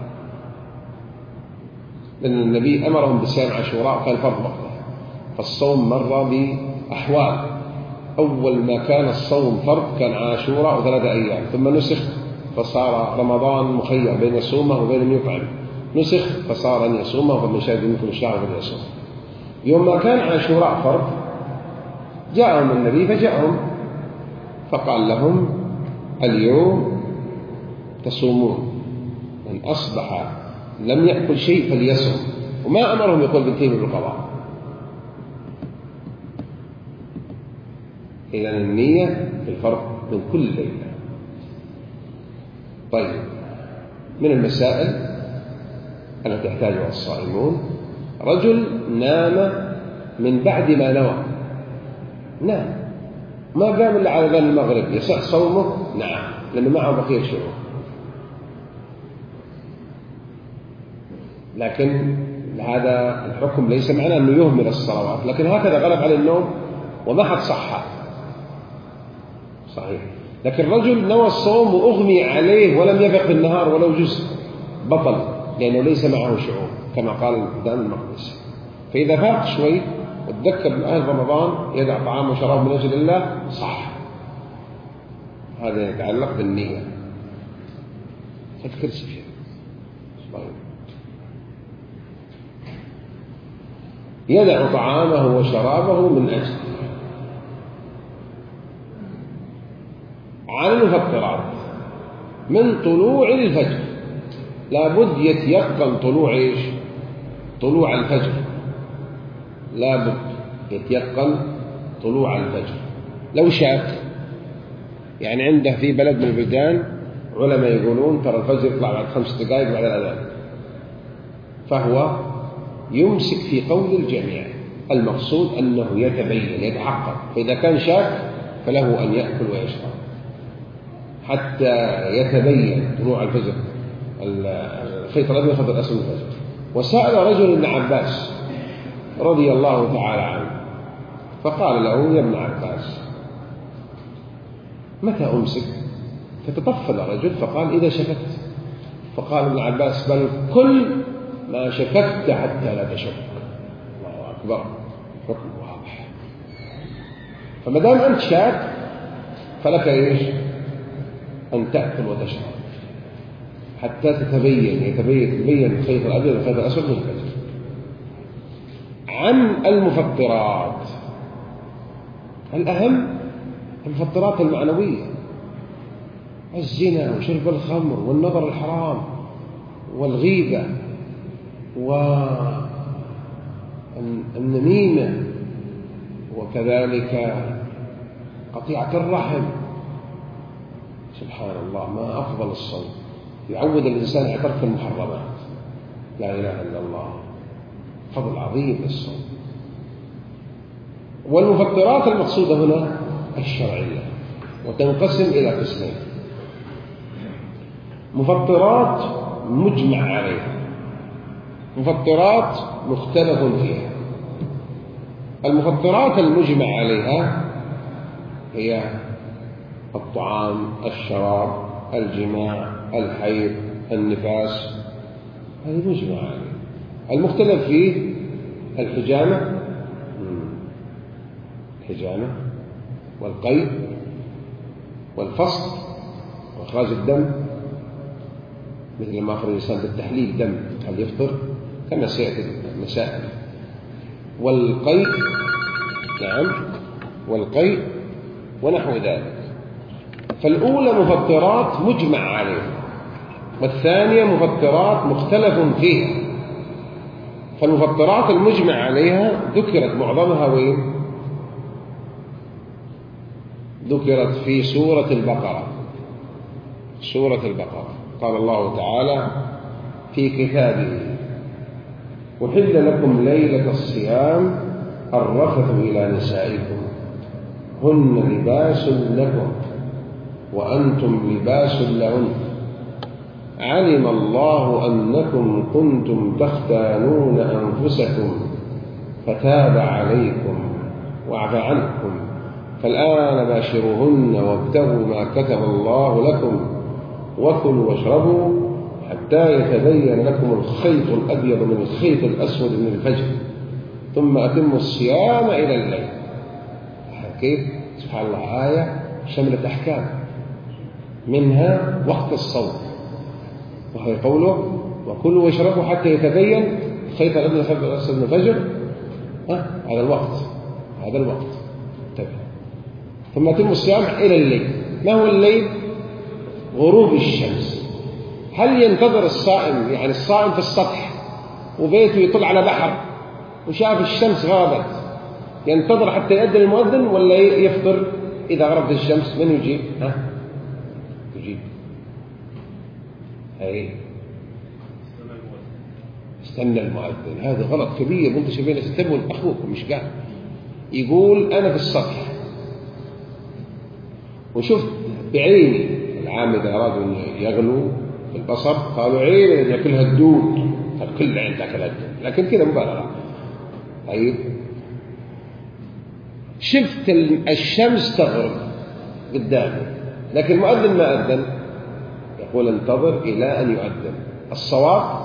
لأن النبي أمرهم بصيام عاشوراء كان فرض وقته. فالصوم مر بأحوال، أول ما كان الصوم فرض كان عاشوراء و3 أيام، ثم نسخ فصار رمضان مخير بين يصومه وبين أن يطعم، نسخ فصار أن يصومه فمن شهد منكم الشهر فليصوم. يوم ما كان عاشوراء فرض جاءهم النبي فجاءهم فقال لهم: اليوم تصومون، من أصبح لم يأكل شيء فليصوم، وما أمرهم يقول بنتين بالقضاء. إذن النية في الفرق من كل ليلة. طيب، من المسائل التي يحتاجها الصائمون: رجل نام من بعد ما نوى، نام ما قام إلا على ذن المغرب، يصح صومه؟ نعم، لأنه معه بقية شعور، لكن هذا الحكم ليس معناه أنه يهمل الصلوات، لكن هكذا غلب على النوم وما حد صحة صحيح. لكن رجل نوى الصوم وأغمي عليه ولم يفق في النهار ولو جزء، بطل، لأنه ليس معه شعور كما قال القدام المقدسي. فإذا فاق شوي وتذكر من أهل رمضان يدع طعام وشراب من أجل الله صح. هذا يتعلق بالنية. فكر سفيان يدع طعامه وشرابه من أجل. عن المفطرات: من طلوع الفجر، لابد يتيقن طلوع الفجر، لابد يتيقن طلوع الفجر. لو شاك، يعني عنده في بلد من البلدان علماء يقولون ترى الفجر يطلع بعد 5 دقائق بعد الأذان، فهو يمسك في قول الجميع، المقصود أنه يتبين يتحقق. فإذا كان شاك فله أن يأكل ويشرب حتى يتبين طلوع الفجر، الخيط الأبيض خط الأسود الفجر. وسأل رجل ابن عباس رضي الله تعالى عنه فقال له: يا ابن عباس متى أمسك؟ فتطفل الرجل فقال: إذا شككت. فقال ابن عباس: بل كل ما شككت حتى لا تشك. الله أكبر، حكم واضح. فما دام أنت شاك فلك إيش؟ أن تأكل وتشرب حتى يتبين الخيط الأبيض والخيط الأسود من الفجر. عن المفطرات، الأهم المفطرات المعنوية، الزنا وشرب الخمر والنظر الحرام والغيبة والنميمة، وكذلك قطيعة الرحم. سبحان الله، ما أفضل الصوم، يعود الإنسان على ترك المحرمات. لا إله إلا الله، فضل عظيم للصوم. والمفطرات المقصودة هنا الشرعية، وتنقسم إلى قسمين: مفطرات مجمع عليها، مفطرات مختلف فيها. المفطرات المجمع عليها هي الطعام، الشراب، الجماع، الحيض، النفاس، هذه مجمع عليها. المختلف فيه الحجامة والقيء والفصل وإخراج الدم، مثل ما أخرج الإنسان بالتحليل دم هل يفطر كما سيأتي المسائل. والقيء، نعم، والقيء ونحو ذلك. فالأولى مفطرات مجمع عليها، والثانية مفطرات مختلف فيها. فالمفطرات المجمع عليها ذكرت معظمها وين؟ ذكرت في سورة البقرة. قال الله تعالى في كتابه: أحل لكم ليلة الصيام الرفث إلى نسائكم هن لباس لكم وأنتم لباس لهن علم الله أنكم كنتم تختانون أنفسكم فتاب عليكم وعفى عنكم فالآن باشروهن وابتغوا ما كتب الله لكم وكلوا واشربوا حتى يتبين لكم الخيط الأبيض من الخيط الأسود من الفجر ثم أتموا الصيام إلى الليل. كيف؟ سبحان الله، آية شملت أحكام، منها وقت الصوم، وهي قوله وكلوا واشربوا حتى يتبين الخيط الأبيض من الخيط الأسود من الفجر. هذا الوقت انتبه. ثم أتموا الصيام إلى الليل. ما هو الليل؟ غروب الشمس. هل ينتظر الصائم، يعني الصائم في السطح وبيته يطل على بحر وشاف الشمس غابت، ينتظر حتى يأذن المؤذن ولا يفطر إذا غربت الشمس؟ من يجيب؟ يجيب استنى المؤذن. هذا غلط كبير، وانت شايفين استنوا أخوكم مش قاعد. يقول أنا في السطح وشفت بعيني العامدة أرادوا يغلوا في البصر، قالوا عين يأكلها الدود، كل عين تأكلها الدود، لكن كذا مبالغة. طيب شفت الشمس تغرب قدامي لكن المؤذن ما أذن، يقول انتظر إلى أن يؤذن. الصواب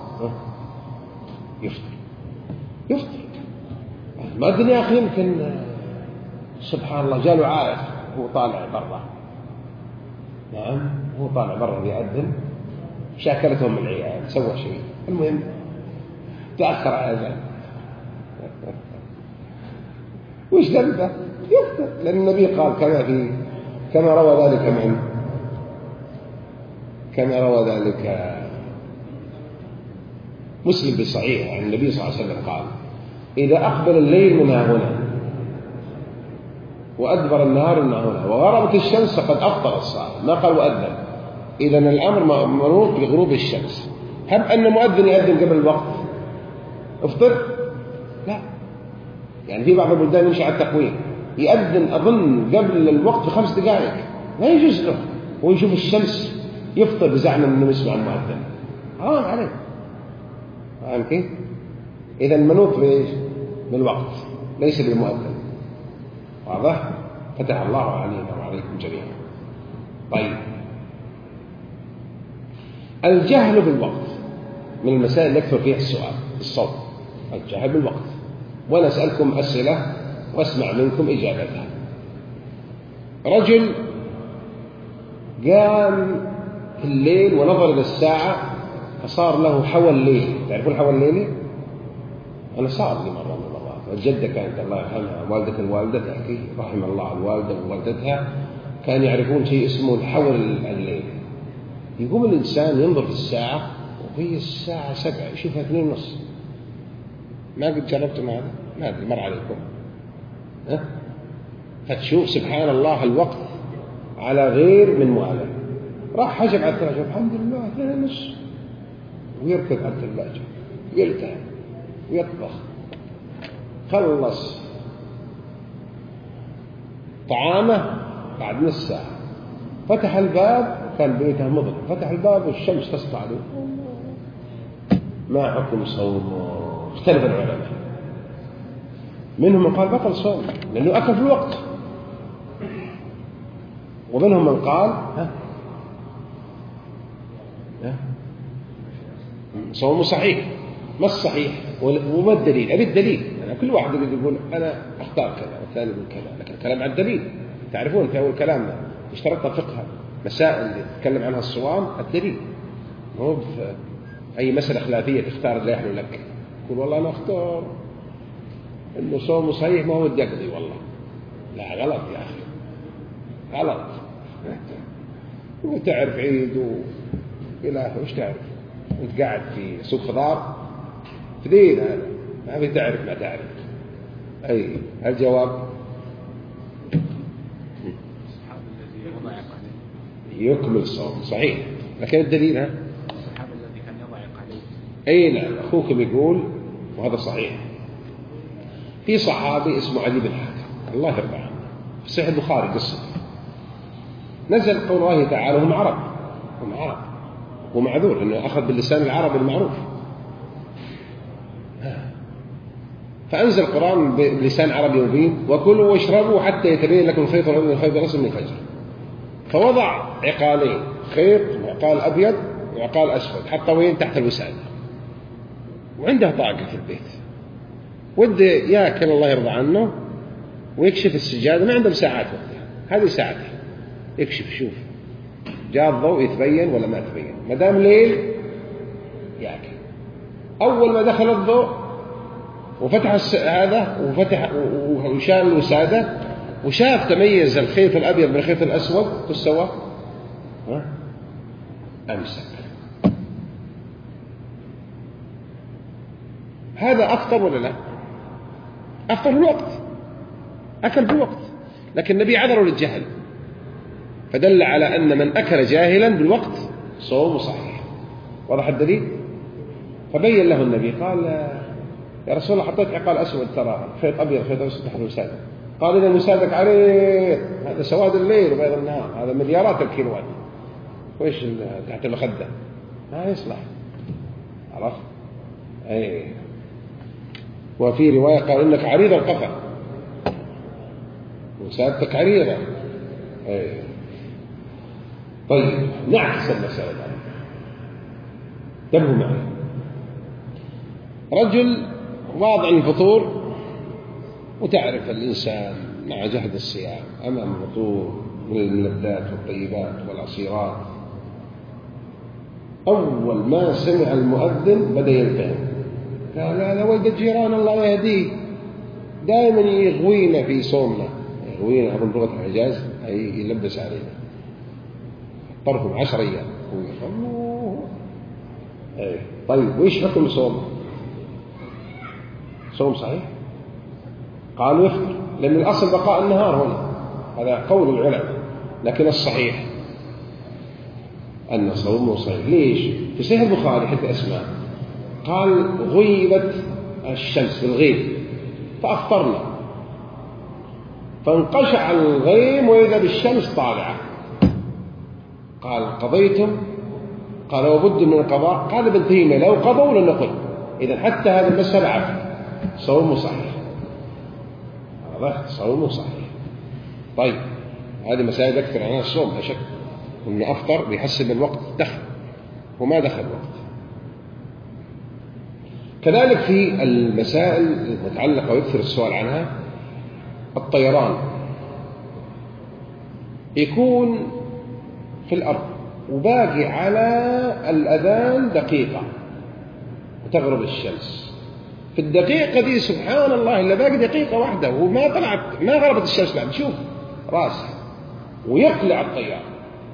يفطر. المؤذن يا أخي يمكن سبحان الله جاله عارف هو طالع برا، نعم هو طالع برا بيأذن، شاكلتهم العيال، سوى شيء، المهم تأخر على ذلك. وش ذنبه؟ يفطر، لأن النبي قال كما روى ذلك مسلم بصحيح عن النبي صلى الله عليه وسلم قال: إذا أقبل الليل من هنا وأدبر النهار من هنا وغربت الشمس فقد أفطر الصائم. ما قال وأذن. إذن الأمر منوط بغروب الشمس. هب أن مؤذن يأذن قبل الوقت افطر؟ لا، يعني في بعض البلدان يمشي على التقويم، يأذن أظن قبل الوقت ب5 دقائق، لا يجوز له ويشوف الشمس يفطر بزعم أنه يسمع المؤذن. حرام عليه. فاهم كيف؟ إذا المنوط بإيش؟ بالوقت ليس بالمؤذن. واضح؟ فتح الله علينا وعليكم جميعا. طيب، الجهل بالوقت من المسائل اللي يكثر فيها السؤال الجهل بالوقت. وأنا أسألكم أسئلة وأسمع منكم إجابتها. رجل قام في الليل ونظر إلى الساعة فصار له حول ليلي. تعرفون الحول الليلي؟ أنا صار لي مرة من المرات. الجدة كانت الله يرحمها والدة الوالدة تحكي رحم الله الوالدة ووالدتها كانوا يعرفون شيء اسمه الحول الليلي. يقوم الإنسان ينظر في الساعة وهي الساعة 7 يشوفها 2:30. ما قد جربتم هذا؟ ما أدري مر عليكم. فتشوف سبحان الله الوقت على غير من موالاه. راح حجب على الثلاجة الحمد لله 2:30 ويركض على الثلاجة يلتهب ويطبخ. خلص طعامه بعد نص ساعة فتح الباب كان بيته مظلم فتح الباب والشمس تسطع له. ما حكم صومه؟ اختلف العلماء منهم من قال بطل صوم لأنه أكل في الوقت ومنهم من قال صومه صحيح. ما الصحيح وما الدليل؟ أبي الدليل. أنا كل واحد يقول أنا أختار كذا والثاني يقول كذا لكن الكلام عن الدليل. تعرفون في أول كلامنا اشترطنا فقها مسائل اللي تتكلم عنها الصوام الدليل مو أي مسألة خلافية تختار اللي يحلو لك. يقول والله أنا أختار إنه صومه صحيح ما هو بدي أقضي والله. لا غلط يا أخي غلط. وتعرف عيد وإله وش تعرف أنت قاعد في سوق خضار في دين هذا ما في تعرف ما تعرف. أي الجواب يكمل الصوم صحيح لكن الدليل الصحابي الذي كان يضعق عليه. أي نعم أخوكم يقول وهذا صحيح. في صحابي اسمه علي بن حاتم الله يرضى عنه في صحيح البخاري قصة نزل قول الله تعالى هم عرب ومعذور لأنه أخذ باللسان العربي المعروف فأنزل القرآن بلسان عربي مبين وكلوا واشربوا حتى يتبين لكم الخيط الأبيض من الخيط الأسود من الفجر. فوضع عقالين خيط وعقال أبيض وعقال أسود حتى وين تحت الوسادة وعنده طاقة في البيت وده يأكل الله يرضى عنه ويكشف السجادة ما عنده ساعات وقتها هذه ساعته يكشف شوف جاء الضوء يتبين ولا ما تبين. ما دام ليل يأكل. أول ما دخل الضوء وفتح هذا وشال الوسادة وشاف تميز الخيط الأبيض من الخيط الأسود تسوى أمسك. هذا أفطر ولا لا؟ أفطر في الوقت أكل في الوقت لكن النبي عذره للجهل فدل على أن من أكل جاهلا بالوقت صومه صحيح. واضح الدليل؟ فبين له النبي قال يا رسول الله حطيت عقال أسود ترى خيط أبيض خيط أسود تحت الوسادة. قال إذا وسادك عريض هذا سواد الليل وبيض النهار هذا مليارات الكيلوات وإيش تحت المخدة ما يصلح. عرفت؟ أي وفي رواية قال إنك عريض القفا وسادتك عريضة. أي طيب نعكس المسألة انتبهوا معي. رجل واضع الفطور وتعرف الإنسان مع جهد الصيام أمام الفطور من الملذات والطيبات والعصيرات أول ما سمع المؤذن بدأ يلتهم قال لا ولد جيران الله يهديه دائما يغوينا في صومنا يغوينا أظن لغة الحجاز أي يلبس علينا طرفهم 10 أيام طيب وإيش حكم صومه؟ صوم صحيح؟ قالوا يفطر لأن الأصل بقاء النهار هنا هذا قول العلماء لكن الصحيح أن صومه صحيح. ليش؟ في صحيح البخاري حتى أسماء قال غيبت الشمس بالغيب فأفطرنا فانقشع الغيم وإذا بالشمس طالعة قال قضيتم؟ قال وبد من القضاء قال ابن تيمية لو قضوا لنقل. إذن حتى هذا المسألة عفو صومه صحيح. هذا صومه صحيح. طيب هذه مسائل أكثر عنها الصوم لا شك إنه أفطر بيحسب الوقت دخل وما دخل وقت. كذلك في المسائل المتعلقة ويكثر السؤال عنها الطيران يكون في الأرض وباقي على الأذان دقيقة وتغرب الشمس. في الدقيقة دي سبحان الله إلا باقي دقيقة واحدة وما طلعت، ما غربت الشمس بعد، شوف راسها ويقلع الطيارة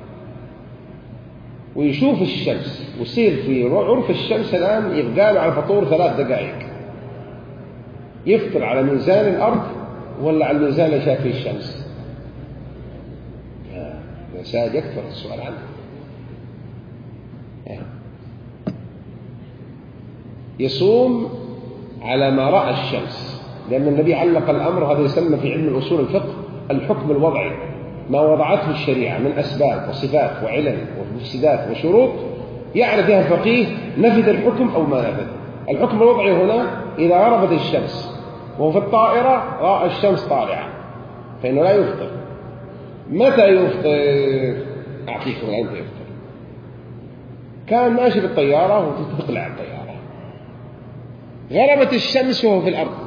ويشوف الشمس ويصير في عرف الشمس الآن يبقى له على الفطور 3 دقائق. يفطر على ميزان الأرض ولا على الميزان اللي شاف فيه الشمس؟ مساج يكثر السؤال عنه. يصوم على ما رأى الشمس، لأن النبي علق الأمر، هذا يسمى في علم الأصول الفقه الحكم الوضعي، ما وضعته الشريعة من أسباب وصفات وعلل ومفسدات وشروط يعرف بها الفقيه نفذ الحكم أو ما نفذ. الحكم الوضعي هنا إذا غربت الشمس وهو في الطائرة رأى الشمس طالعة فإنه لا يفطر. متى يفطر؟ أعطيكم الآن يفطر. كان ماشي بالطيارة وتقلع الطيارة، غربت الشمس وهو في الأرض،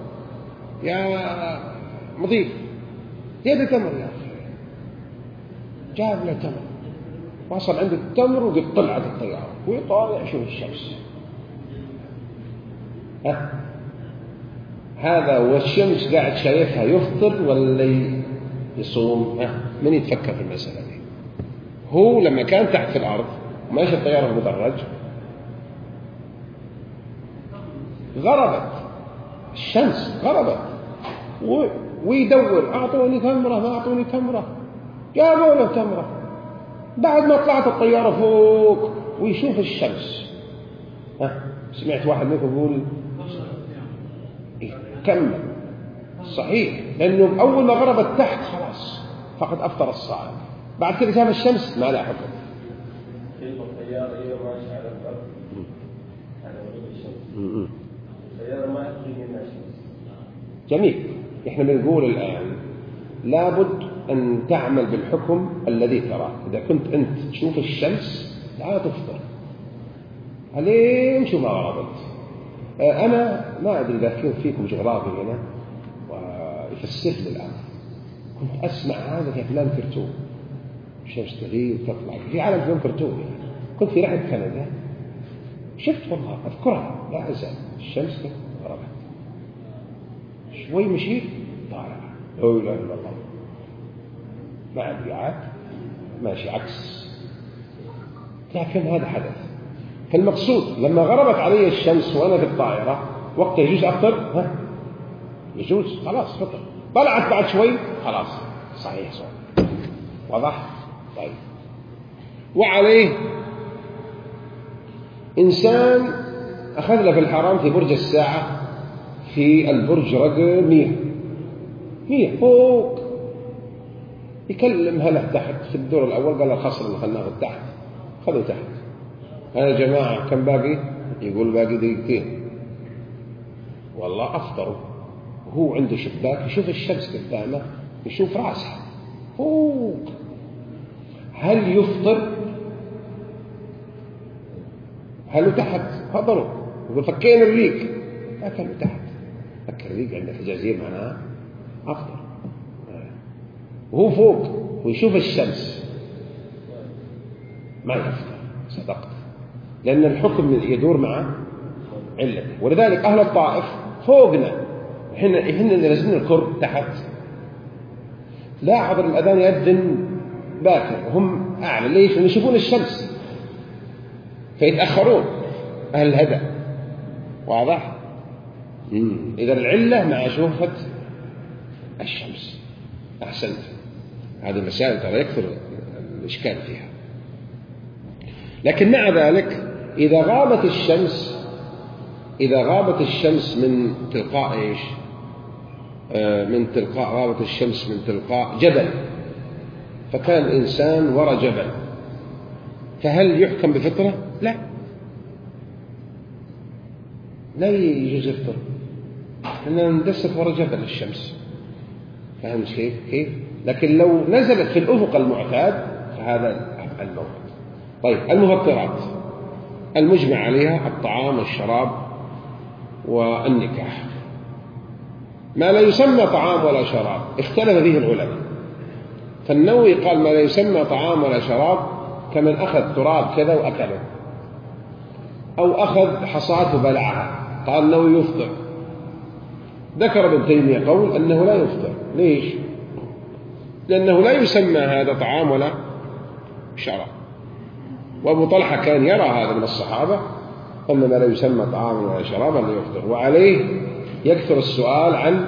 يا مضيف يد تمر يا أخي، جاب له تمر، وصل عند التمر وقد طلعت الطيارة ويطالع شوف الشمس. هذا والشمس قاعد شايفها، يفطر ولا يصوم؟ من يتفكر في المسألة دي؟ هو لما كان تحت في الأرض وماشي الطيارة المدرج غربت الشمس، غربت ويدور أعطوني تمرة، ما أعطوني تمرة، جابوا له تمرة. بعد ما طلعت الطيارة فوق ويشوف الشمس، سمعت واحد منكم يقول كمل صحيح، لأنه أول ما غربت تحت خلاص فقد أفطر الصائم. بعد كده شاف الشمس ما لا حكم. كيف الطيارة هي ماشية على الأرض على غروب الشمس، الطيارة ما تجي منها شمس. جميل. إحنا بنقول الآن لابد أن تعمل بالحكم الذي تراه. إذا كنت أنت تشوف الشمس لا تفطر عليه، نشوف ما غربت. أنا ما أدري إذا كنت فيكم جغرافي هنا ويفسر لي الآن، كنت أسمع هذا في أفلام كرتون، الشمس تغيب تطلع في عالم فيلم كرتون يعني. كنت في رحلة كندا شفت والله أذكرها لا أزال الشمس غربت، شوي مشيت طالع، لا إله إلا الله، ما أدري عاد ماشي عكس، لكن هذا حدث. فالمقصود لما غربت علي الشمس وأنا في الطائرة وقت يجوز أفطر؟ يجوز، خلاص فطر. طلعت بعد شوي خلاص صحيح صحيح، واضح؟ طيب. وعليه إنسان أخذ له في الحرام في برج الساعة، في البرج رقم 100 فوق، يكلم هله تحت في الدور الأول، قال الخصر اللي خلناه تحت خذوا تحت. يا جماعة كم باقي؟ يقول باقي دقيقتين. والله أفطروا وهو عنده شباك يشوف الشمس قدامه، يشوف راسها فوق. هل يفطر؟ هل تحت؟ فطروا يقول فكينا الريق، لكن تحت فك الريق عند الحجازية معناها أفطر. وهو فوق ويشوف الشمس ما يفطر. صدقت، لأن الحكم يدور مع علته. ولذلك أهل الطائف فوقنا، إحنا نازلين الكرب تحت، لا حضر الأذان يأذن باكر وهم أعلى. ليش؟ لأن يشوفون الشمس فيتأخرون أهل الهدى. واضح؟ إذا العلة مع شوفة الشمس. أحسنت. هذه المسائل ترى يكثر الإشكال فيها. لكن مع ذلك إذا غابت الشمس من تلقاء إيش؟ من تلقاء غابت الشمس من تلقاء جبل، فكان الإنسان وراء جبل، فهل يحكم بفطرة؟ لا يجوز يفطر، لأننا ندست وراء جبل الشمس. فهم كيف؟ لكن لو نزلت في الأفق المعتاد فهذا الموت. طيب، المفطرات المجمع عليها الطعام والشراب والنكاح. ما لا يسمى طعام ولا شراب اختلف فيه العلماء، فالنووي قال ما لا يسمى طعام ولا شراب كمن أخذ تراب كذا وأكله، أو أخذ حصاة وبلعها، قال النووي يفطر. ذكر ابن تيمية قول أنه لا يفطر. ليش؟ لأنه لا يسمى هذا طعام ولا شراب. وأبو طلحة كان يرى هذا من الصحابة أن ما لا يسمى طعاما ولا شرابا لا يفطر. وعليه يكثر السؤال عن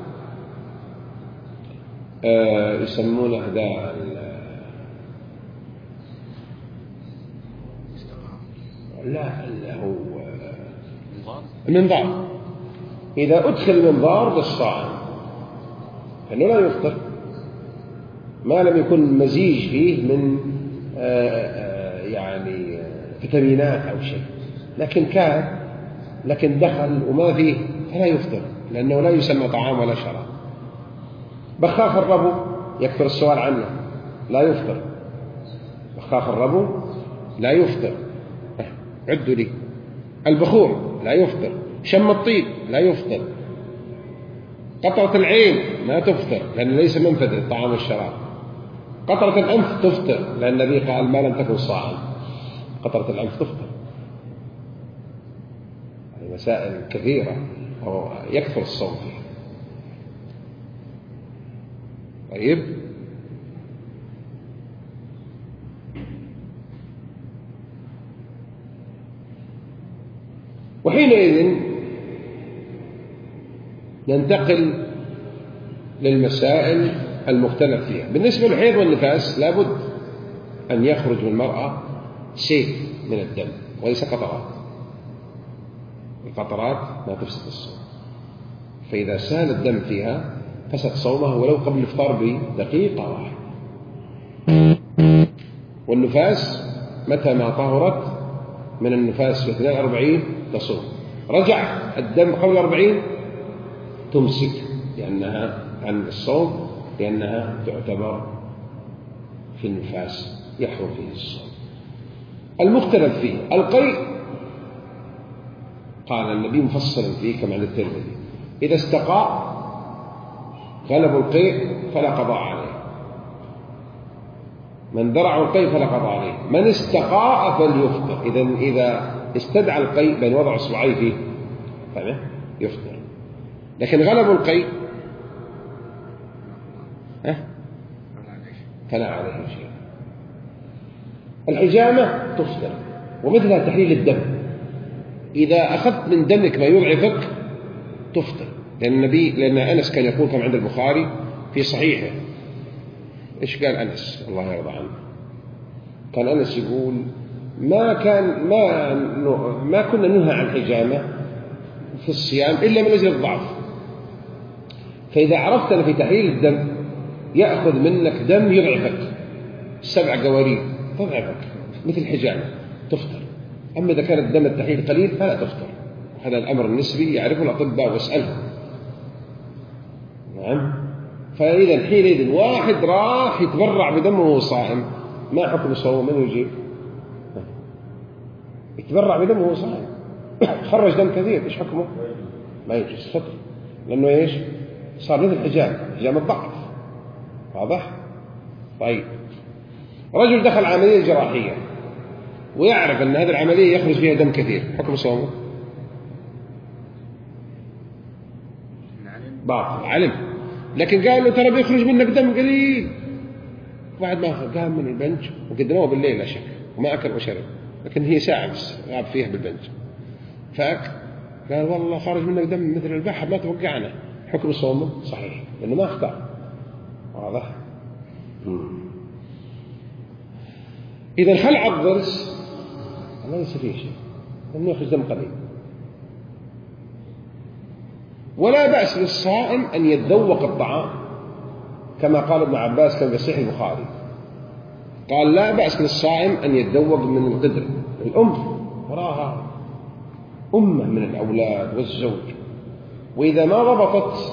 يسمونه ذا لا هو المنظار. إذا أدخل المنظار بالصائم فإنه لا يفطر ما لم يكن مزيج فيه من يعني فيتامينات أو شيء، لكن دخل وما فيه فلا يفطر، لأنه لا يسمى طعام ولا شراب. بخاخ الربو يكثر السؤال عنه، لا يفطر. بخاخ الربو لا يفطر، عدوا لي. البخور لا يفطر. شم الطيب لا يفطر. قطرة العين ما تفطر لأن ليس منفذ للطعام والشراب. قطرة الأنف تفطر لأن النبي قال ما لم تكن صائم. قطرة الأنف تفطر. هذه مسائل كثيرة يكثر الصوم فيها. طيب، وحينئذ ننتقل للمسائل المختلف فيها. بالنسبة للحيض والنفاس لابد أن يخرج من المرأة شيء من الدم وليس قطرات. القطرات ما تفسد الصوم، فإذا سال الدم فيها فسد صومه ولو قبل الإفطار بدقيقة واحدة. والنفاس متى ما طهرت من النفاس في 42 تصوم. رجع الدم قبل 40 تمسك لأنها عن الصوم، لأنها تعتبر في النفاس يحرم فيه الصوم. المختلف فيه القيء، قال النبي مفصلا فيه كما عند الترمذي: إذا استقاء غلب القيء فلا قضاء عليه. من درع القيء فلا قضاء عليه. من استقاء فليفطر. إذا استدعى القيء بين وضع اصبعيه فيه يفطر. لكن غلب القيء فلا عليه شيء. الحجامة تفطر، ومثلها تحليل الدم. إذا أخذت من دمك ما يضعفك تفطر، لأن أنس كان يقول كما عند البخاري في صحيحه. إيش قال أنس الله يرضى عنه؟ كان أنس يقول ما كنا ننهى عن الحجامة في الصيام إلا من أجل الضعف. فإذا عرفت أن في تحليل الدم يأخذ منك دم يضعفك 7 قوارير تضعفك مثل الحجامة تفطر. أما إذا كان الدم التحليل قليل فلا تفطر. هذا الأمر النسبي يعرفه الأطباء واسألهم. نعم. فإذا حينئذ واحد راح يتبرع بدمه وهو صائم، ما حكم صومه؟ من يجيب؟ يتبرع بدمه وهو صائم خرج دم كثير، إيش حكمه؟ ما يجوز فطر، لأنه إيش؟ صار مثل حجامة ضعف. واضح؟ طيب، رجل دخل عملية جراحية ويعرف أن هذه العملية يخرج فيها دم كثير، حكم صومه؟ باطل. علم، لكن قال له ترى بيخرج منك دم قليل. بعد ما قام من البنج وقدموه بالليل لا شك وما أكل وشرب، لكن هي ساعة بس غاب فيها بالبنج، فاك قال والله خرج منك دم مثل البحر ما توقعنا، حكم صومه صحيح لأنه ما اختار. واضح؟ إذا خلع الضرس ما يصير فيه شيء، لأنه يخرج دم قليل. ولا بأس للصائم أن يتذوق الطعام، كما قال ابن عباس كان في صحيح البخاري، قال لا بأس للصائم أن يتذوق من القدر. الأم وراها أمة من الأولاد والزوج، وإذا ما ضبطت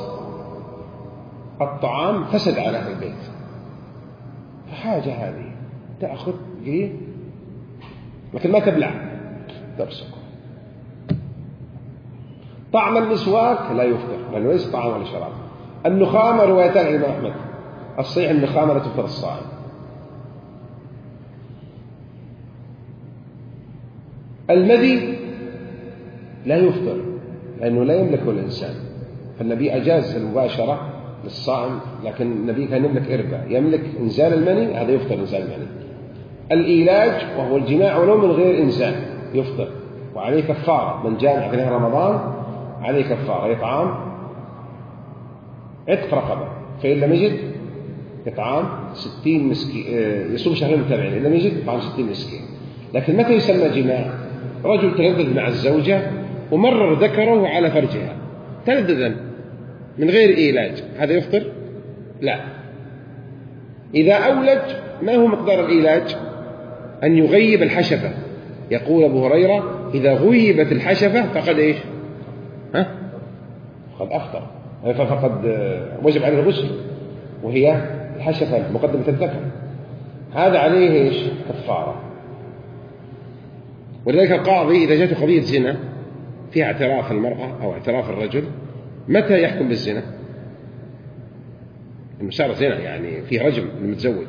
الطعام فسد على أهل البيت. فحاجة هذه تأخذ جيه لكن ما تبلع تبسك. طعم المسواك لا يفطر لأنه ليس طعام ولا شراب. النخامة روايتان عن الإمام أحمد الصحيح النخامة لا تفطر الصائم. المذي لا يفطر لأنه لا يملكه الإنسان، فالنبي أجاز المباشرة للصائم، لكن النبي كان يملك إربة، يملك إنزال المني، هذا يفطر إنزال المني. الإيلاج وهو الجماع ولو من غير إنزال يفطر، وعليه كفارة. من جامع في نهار رمضان عليه كفارة، يطعام عتق رقبة، فإن لم يجد يطعام 60 مسكين، يصوم شهرين متابعين، إن لم يجد يطعام 60 مسكين. لكن متى يسمى جماع؟ رجل تلذذ مع الزوجة ومرر ذكره على فرجها تلذذا من غير إيلاج، هذا يفطر؟ لا. إذا أولج، ما هو مقدار الإيلاج؟ أن يغيب الحشفة. يقول أبو هريرة: إذا غيبت الحشفة فقد إيش؟ فقد أفطر، فقد وجب عليه الغسل، وهي الحشفة مقدمة الذكر، هذا عليه إيش؟ كفارة. ولذلك القاضي إذا جاءت قضية زنا فيها اعتراف المرأة أو اعتراف الرجل، متى يحكم بالزنا؟ إنه صار زنا، يعني فيه رجم المتزوج،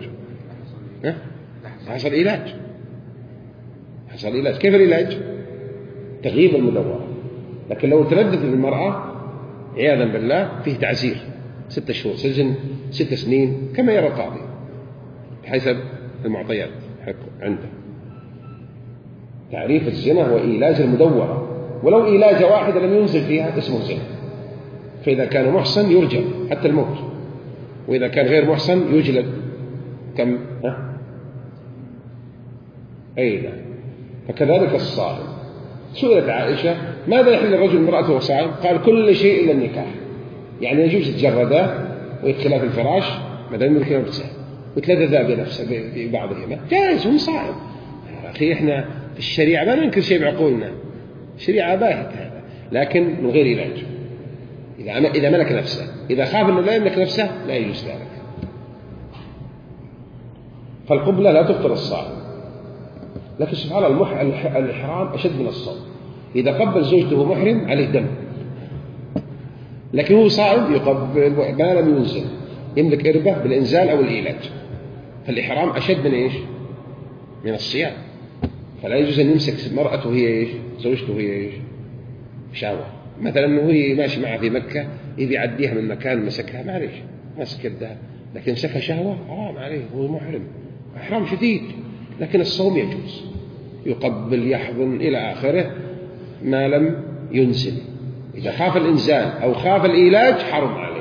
حصل علاج. حصل علاج. كيف العلاج؟ تغييب المدورة. لكن لو ترددت المرأة عياذا بالله فيه تعزير 6 شهور سجن، 6 سنين، كما يرى القاضي بحسب المعطيات عنده. تعريف الزنا هو إيلاج المدورة، ولو إيلاج واحدة لم ينزل فيها اسمه زنا. فإذا كان محصن يرجم حتى الموت، وإذا كان غير محصن يجلد كم؟ أيضا. فكذلك الصائم. سئلت عائشة: ماذا يحل الرجل المرأة وهو صائم؟ قال: كل شيء إلا النكاح. يعني يجوز يتجردا ويدخلا في الفراش ما دام يملك نفسه، ويتلذذا بنفسه ببعضهما، جائز، هو صائم. يا أخي إحنا في الشريعة ما ننكر شيء بعقولنا، الشريعة باهت هذا، لكن من غير علاج. إذا ملك نفسه، إذا خاف أنه لا يملك نفسه لا يجوز ذلك. فالقبلة لا تفطر الصائم، لكن سبحان الله الإحرام أشد من الصوم. إذا قبل زوجته محرم عليه دم، لكن هو صائم يقبل ما لم ينزل، يملك إربة بالإنزال أو الإيلاج. فالإحرام أشد من إيش؟ من الصيام. فلا يجوز أن يمسك مرأته هي إيش؟ زوجته هي إيش؟ شهوة. مثلا أنه هو ماشي معها في مكة إذا يعديها من مكان مسكها، معليش مسك يدها، لكن مسكها شهوة حرام عليه، هو محرم، إحرام شديد. لكن الصوم يجوز، يقبل، يحضن إلى آخره ما لم ينزل. إذا خاف الإنزال أو خاف الإيلاج حرم عليه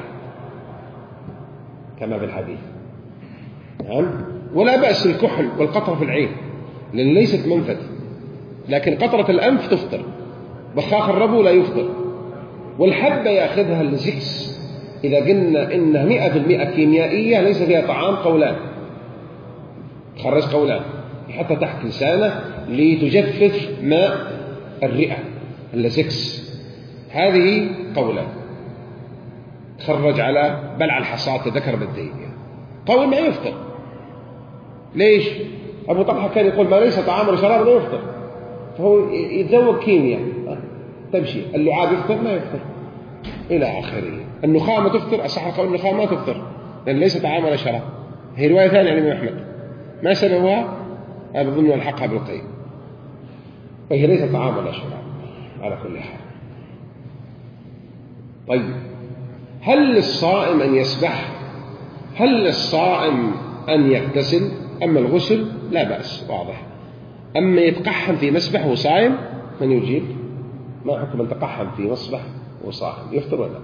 كما في الحديث. نعم. ولا بأس الكحل والقطرة في العين، لأن ليست منفذ، لكن قطرة الأنف تفطر، بخاخ الربو لا يفطر. والحبة يأخذها الزكس إذا قلنا إنها 100% كيميائية ليس فيها طعام، قولان، خرج قولان، حتى تحت لسانه لتجفف ماء الرئة اللزكس، هذه قولان، خرج على بلع الحصاة ذكر بالدين، قول ما يفطر. ليش؟ أبو طلحة كان يقول: ما ليس طعام ولا شراب لا يفطر، فهو يتذوق كيمياء تمشي. اللعاب يفطر ما يفطر إلى آخره. النخامة تفطر، أصح قول النخامة ما تفطر لأن ليس طعام ولا شراب. هي رواية ثانية عن الإمام أحمد ما سببها، أنا بظن الحقها بالقيم، وهي ليس طعام ولا شراب على كل حال. طيب، هل للصائم أن يسبح؟ هل للصائم أن يغتسل؟ أما الغسل لا بأس، واضح. أما يتقحم في مسبح وصائم، من يجيب؟ ما حكم من تقحم في مسبح وصائم؟ يفطر ولا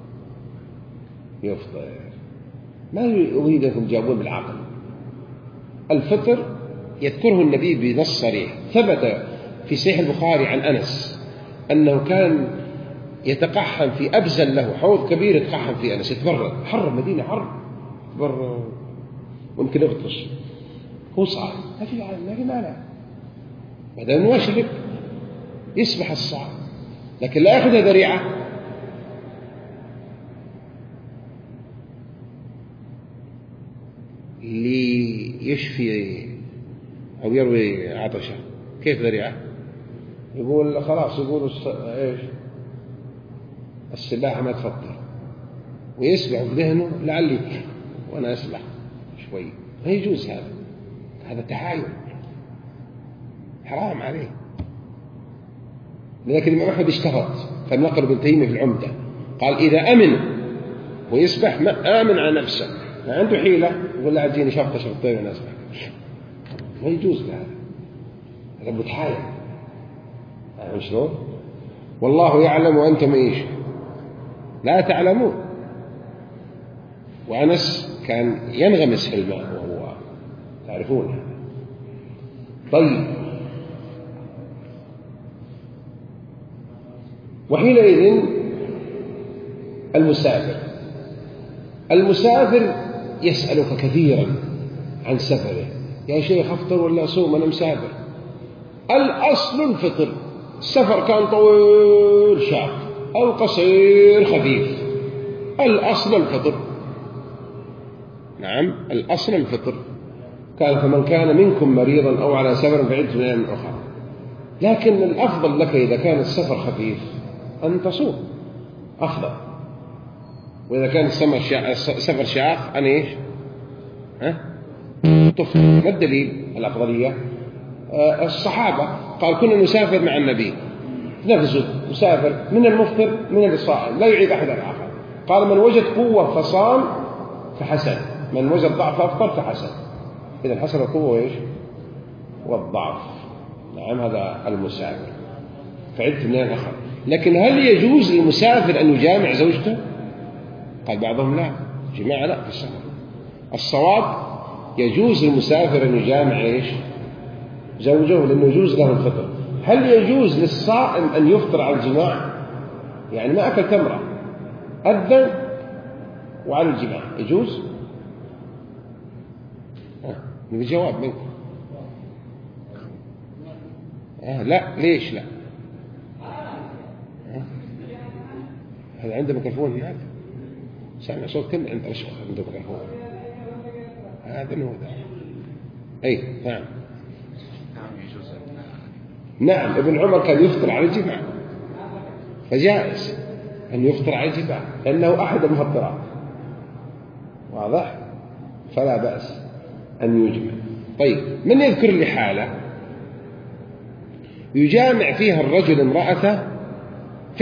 يفطر؟ ما أريد أن تجاوبون بالعقل. الفطر يذكره النبي بنص صريح، ثبت في صحيح البخاري عن أنس أنه كان يتقحم في أبزل له حوض كبير، يتقحم في أنس، يتبرد، حر المدينة حر، يتبرد ممكن يغطش، هو صائم، ما في مانع، ما دام يشرب يسبح الصائم، لكن لا يأخذها ذريعة ليشفي أو يروي عطشة. كيف ذريعة؟ يقول خلاص، يقول إيش؟ السباحة ما تفطر، ويسبح في ذهنه لعلي وأنا أسبح شوي، ما يجوز هذا تحايل، حرام عليه. لكن الإمام أحمد اشترط، فنقل ابن تيمية في العمدة قال إذا أمن ويسبح ما آمن على نفسه، ما عنده حيلة يقول لا عجيني شرطة شرطين وأنا أسبح، ما يجوز هذا، هذا متحايل. شلون؟ والله يعلم وأنتم إيش لا تعلمون. وأنس كان ينغمس في الماء وهو تعرفون هذا. طيب، وحينئذ المسافر يسألك كثيرا عن سفره، يا شيخ أفطر ولا أصوم أنا مسافر؟ الأصل الفطر، السفر كان طويل شاق أو قصير خفيف، الأصل الفطر. نعم، الأصل الفطر. قال فمن كان منكم مريضا أو على سفر فعدة من أيام أخرى. لكن الأفضل لك إذا كان السفر خفيف أن تصوم أفضل، وإذا كان السفر شاق أن إيش؟ تفطر. ما الدليل الأفضلية؟ الصحابة قال كنا نسافر مع النبي نفزد، مسافر من المفطر من الصائم لا يعيب أحد الآخر. قال من وجد قوة فصام فحسن، من وجد ضعف فأفطر فحسن. إذا حسن القوة وإيش؟ والضعف. نعم، هذا المسافر فعدت من الآخر. لكن هل يجوز للمسافر أن يجامع زوجته؟ قال بعضهم لا، جماعة لا في السفر. الصواب يجوز للمسافر أن يجامع إيش؟ زوجه، لأنه يجوز له الفطر. هل يجوز للصائم أن يفطر على الجماع؟ يعني ما أكل تمرة أذن وعلى الجماع يجوز؟ الجواب منكم لا. ليش لا؟ هذا عنده ميكروفون هناك، سامع صوت كل عنده رشوة، عنده ميكروفون. هذا هو ده. أي نعم. نعم، ابن عمر كان يفطر على الجماع، فجائز أن يفطر على الجماع لأنه أحد المفطرات، واضح؟ فلا بأس أن يجمع. طيب، من يذكر لي حالة يجامع فيها الرجل امرأته في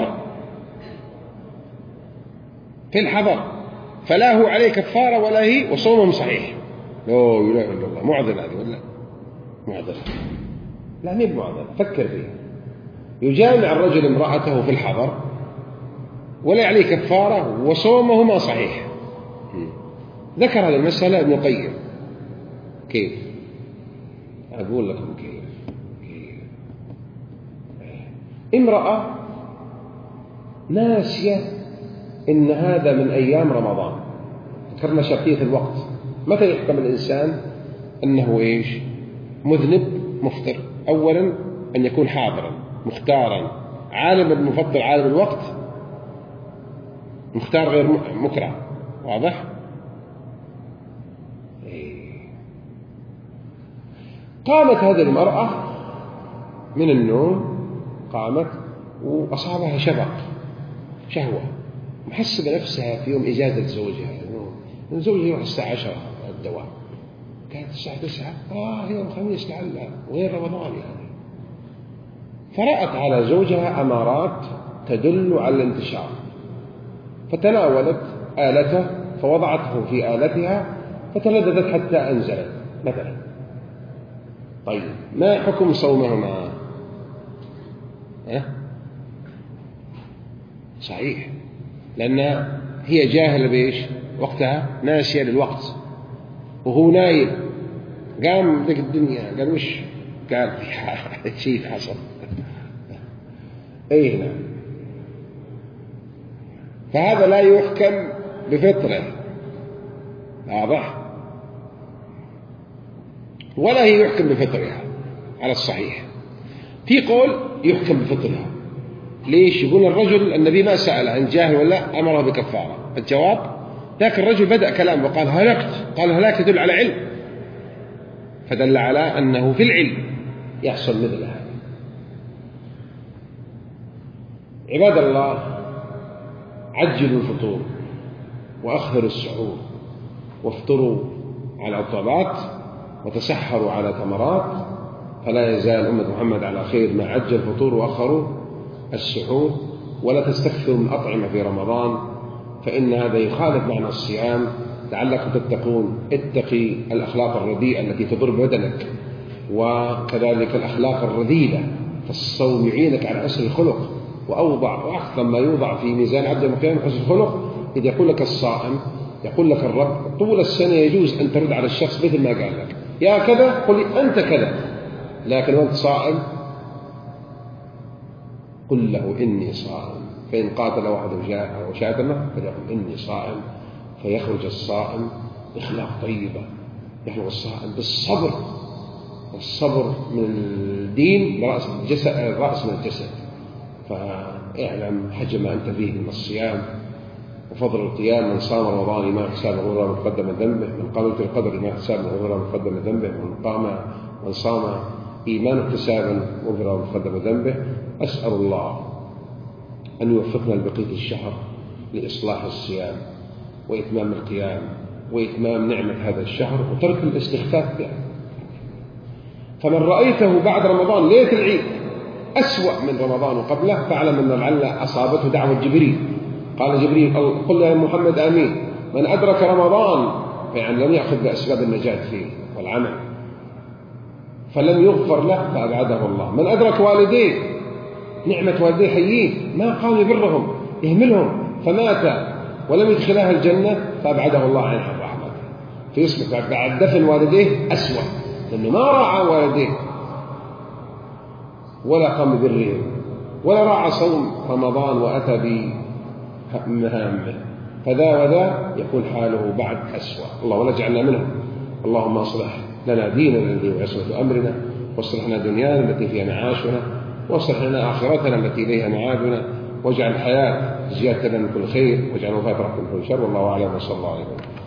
الحضر فلا هو عليه كفارة ولا هي وصومهم صحيح؟ لا إله إلا الله. معذر هذه ولا معذر؟ لا، مين معذر؟ فكر فيه. يجامع الرجل امرأته في الحضر ولا عليه كفارة وصومهما صحيح. ذكر هذه المسألة ابن القيم. كيف؟ أقول لكم كيف. امرأة ناسية إن هذا من أيام رمضان، ذكرنا شرطية الوقت. متى يحكم الإنسان أنه إيش؟ مذنب مفطر؟ أولا أن يكون حاضرا مختارا عالم المفطر، عالم الوقت، مختار غير مكره. واضح؟ قامت هذه المرأة من النوم، قامت وأصابها شهوة، محسبة نفسها في يوم إجازة زوجها، من زوجها يروح الساعة 10 الدوام، كانت الساعة 9 يوم خميس لعلها غير رمضان يعني. فرأت على زوجها أمارات تدل على الانتشار، فتناولت آلته فوضعته في آلتها فتلذذت حتى أنزلت مثلا. طيب، ما حكم صومهما؟ صحيح، لأن هي جاهلة بإيش؟ وقتها، ناسية للوقت، وهو نايم. قام ذيك الدنيا قال وش؟ قال في شيء حصل. أي نعم. فهذا لا يحكم بفطره، واضح؟ ولا هي يحكم بفطرها على الصحيح. في قول يحكم بفطرها. ليش؟ يقول الرجل النبي ما سأل عن جاهل ولا أمره بكفارة. الجواب ذاك الرجل بدأ كلام وقال هلكت، قال هلاك يدل على علم، فدل على أنه في العلم يحصل مثل هذا. عباد الله، عجلوا الفطور وأخروا السحور وافطروا على الطعبات وتسحروا على تمرات، فلا يزال أمة محمد على خير ما عجل الفطور وأخروا السحور. ولا تستكثروا من أطعمة في رمضان، فإن هذا يخالف معنى الصيام لعلكم تتقون. اتقي الأخلاق الرديئة التي تضر بدنك، وكذلك الأخلاق الرذيلة، فالصوم يعينك على حسن الخلق. وأعظم ما يوضع في ميزان عبد المقيم حسن الخلق، إذا يقول لك الصائم، يقول لك الرب طول السنة يجوز أن ترد على الشخص مثل ما قال لك، يا كذا قل أنت كذا، لكن وأنت صائم قل له إني صائم. فإن قاتل واحد أو شاتمه فليقل إني صائم، فيخرج الصائم بأخلاق طيبة، يخرج الصائم بالصبر، والصبر من الدين برأس الجسد، الرأس من الجسد. فاعلم حجم ما أنت فيه من الصيام وفضل القيام. من صام رمضان ما حساب غفر من قدم ذنبه، من قام ليلة القدر ما حساب غفر من قدم ذنبه، من صام إيمانا احتسابا غفر من قدم ذنبه. أسأل الله أن يوفقنا لبقية الشهر لإصلاح الصيام وإتمام القيام وإتمام نعمة هذا الشهر وترك الاستخفاف به. فمن رأيته بعد رمضان ليلة العيد أسوأ من رمضان وقبله فاعلم أن لعل أصابته دعوة جبريل. قال جبريل قل يا محمد آمين. من أدرك رمضان فيعني لم يأخذ بأسباب النجاة فيه والعمل فلم يغفر له فأبعده الله. من أدرك والديه نعمة والديه حييه ما قام يبرهم يهملهم فمات ولم يدخلها الجنة فأبعده الله عنها الرحمة، فيصبح بعد دفن والديه أسوأ، لأنه ما راعى والديه ولا قام ببرهم ولا راعى صوم رمضان وأتى بمهامه، فذا وذا يكون حاله بعد أسوأ. الله ولا جعلنا منهم. اللهم اصلح لنا ديننا الذي هو عصمة أمرنا، واصلح لنا دنيانا التي فيها معاشنا، واصلح لنا آخرتنا التي إليها معادنا، واجعل الحياة زيادة من كل خير، واجعل الوفاة رحمة من كل شر. والله أعلم وصلى الله عليه وسلم.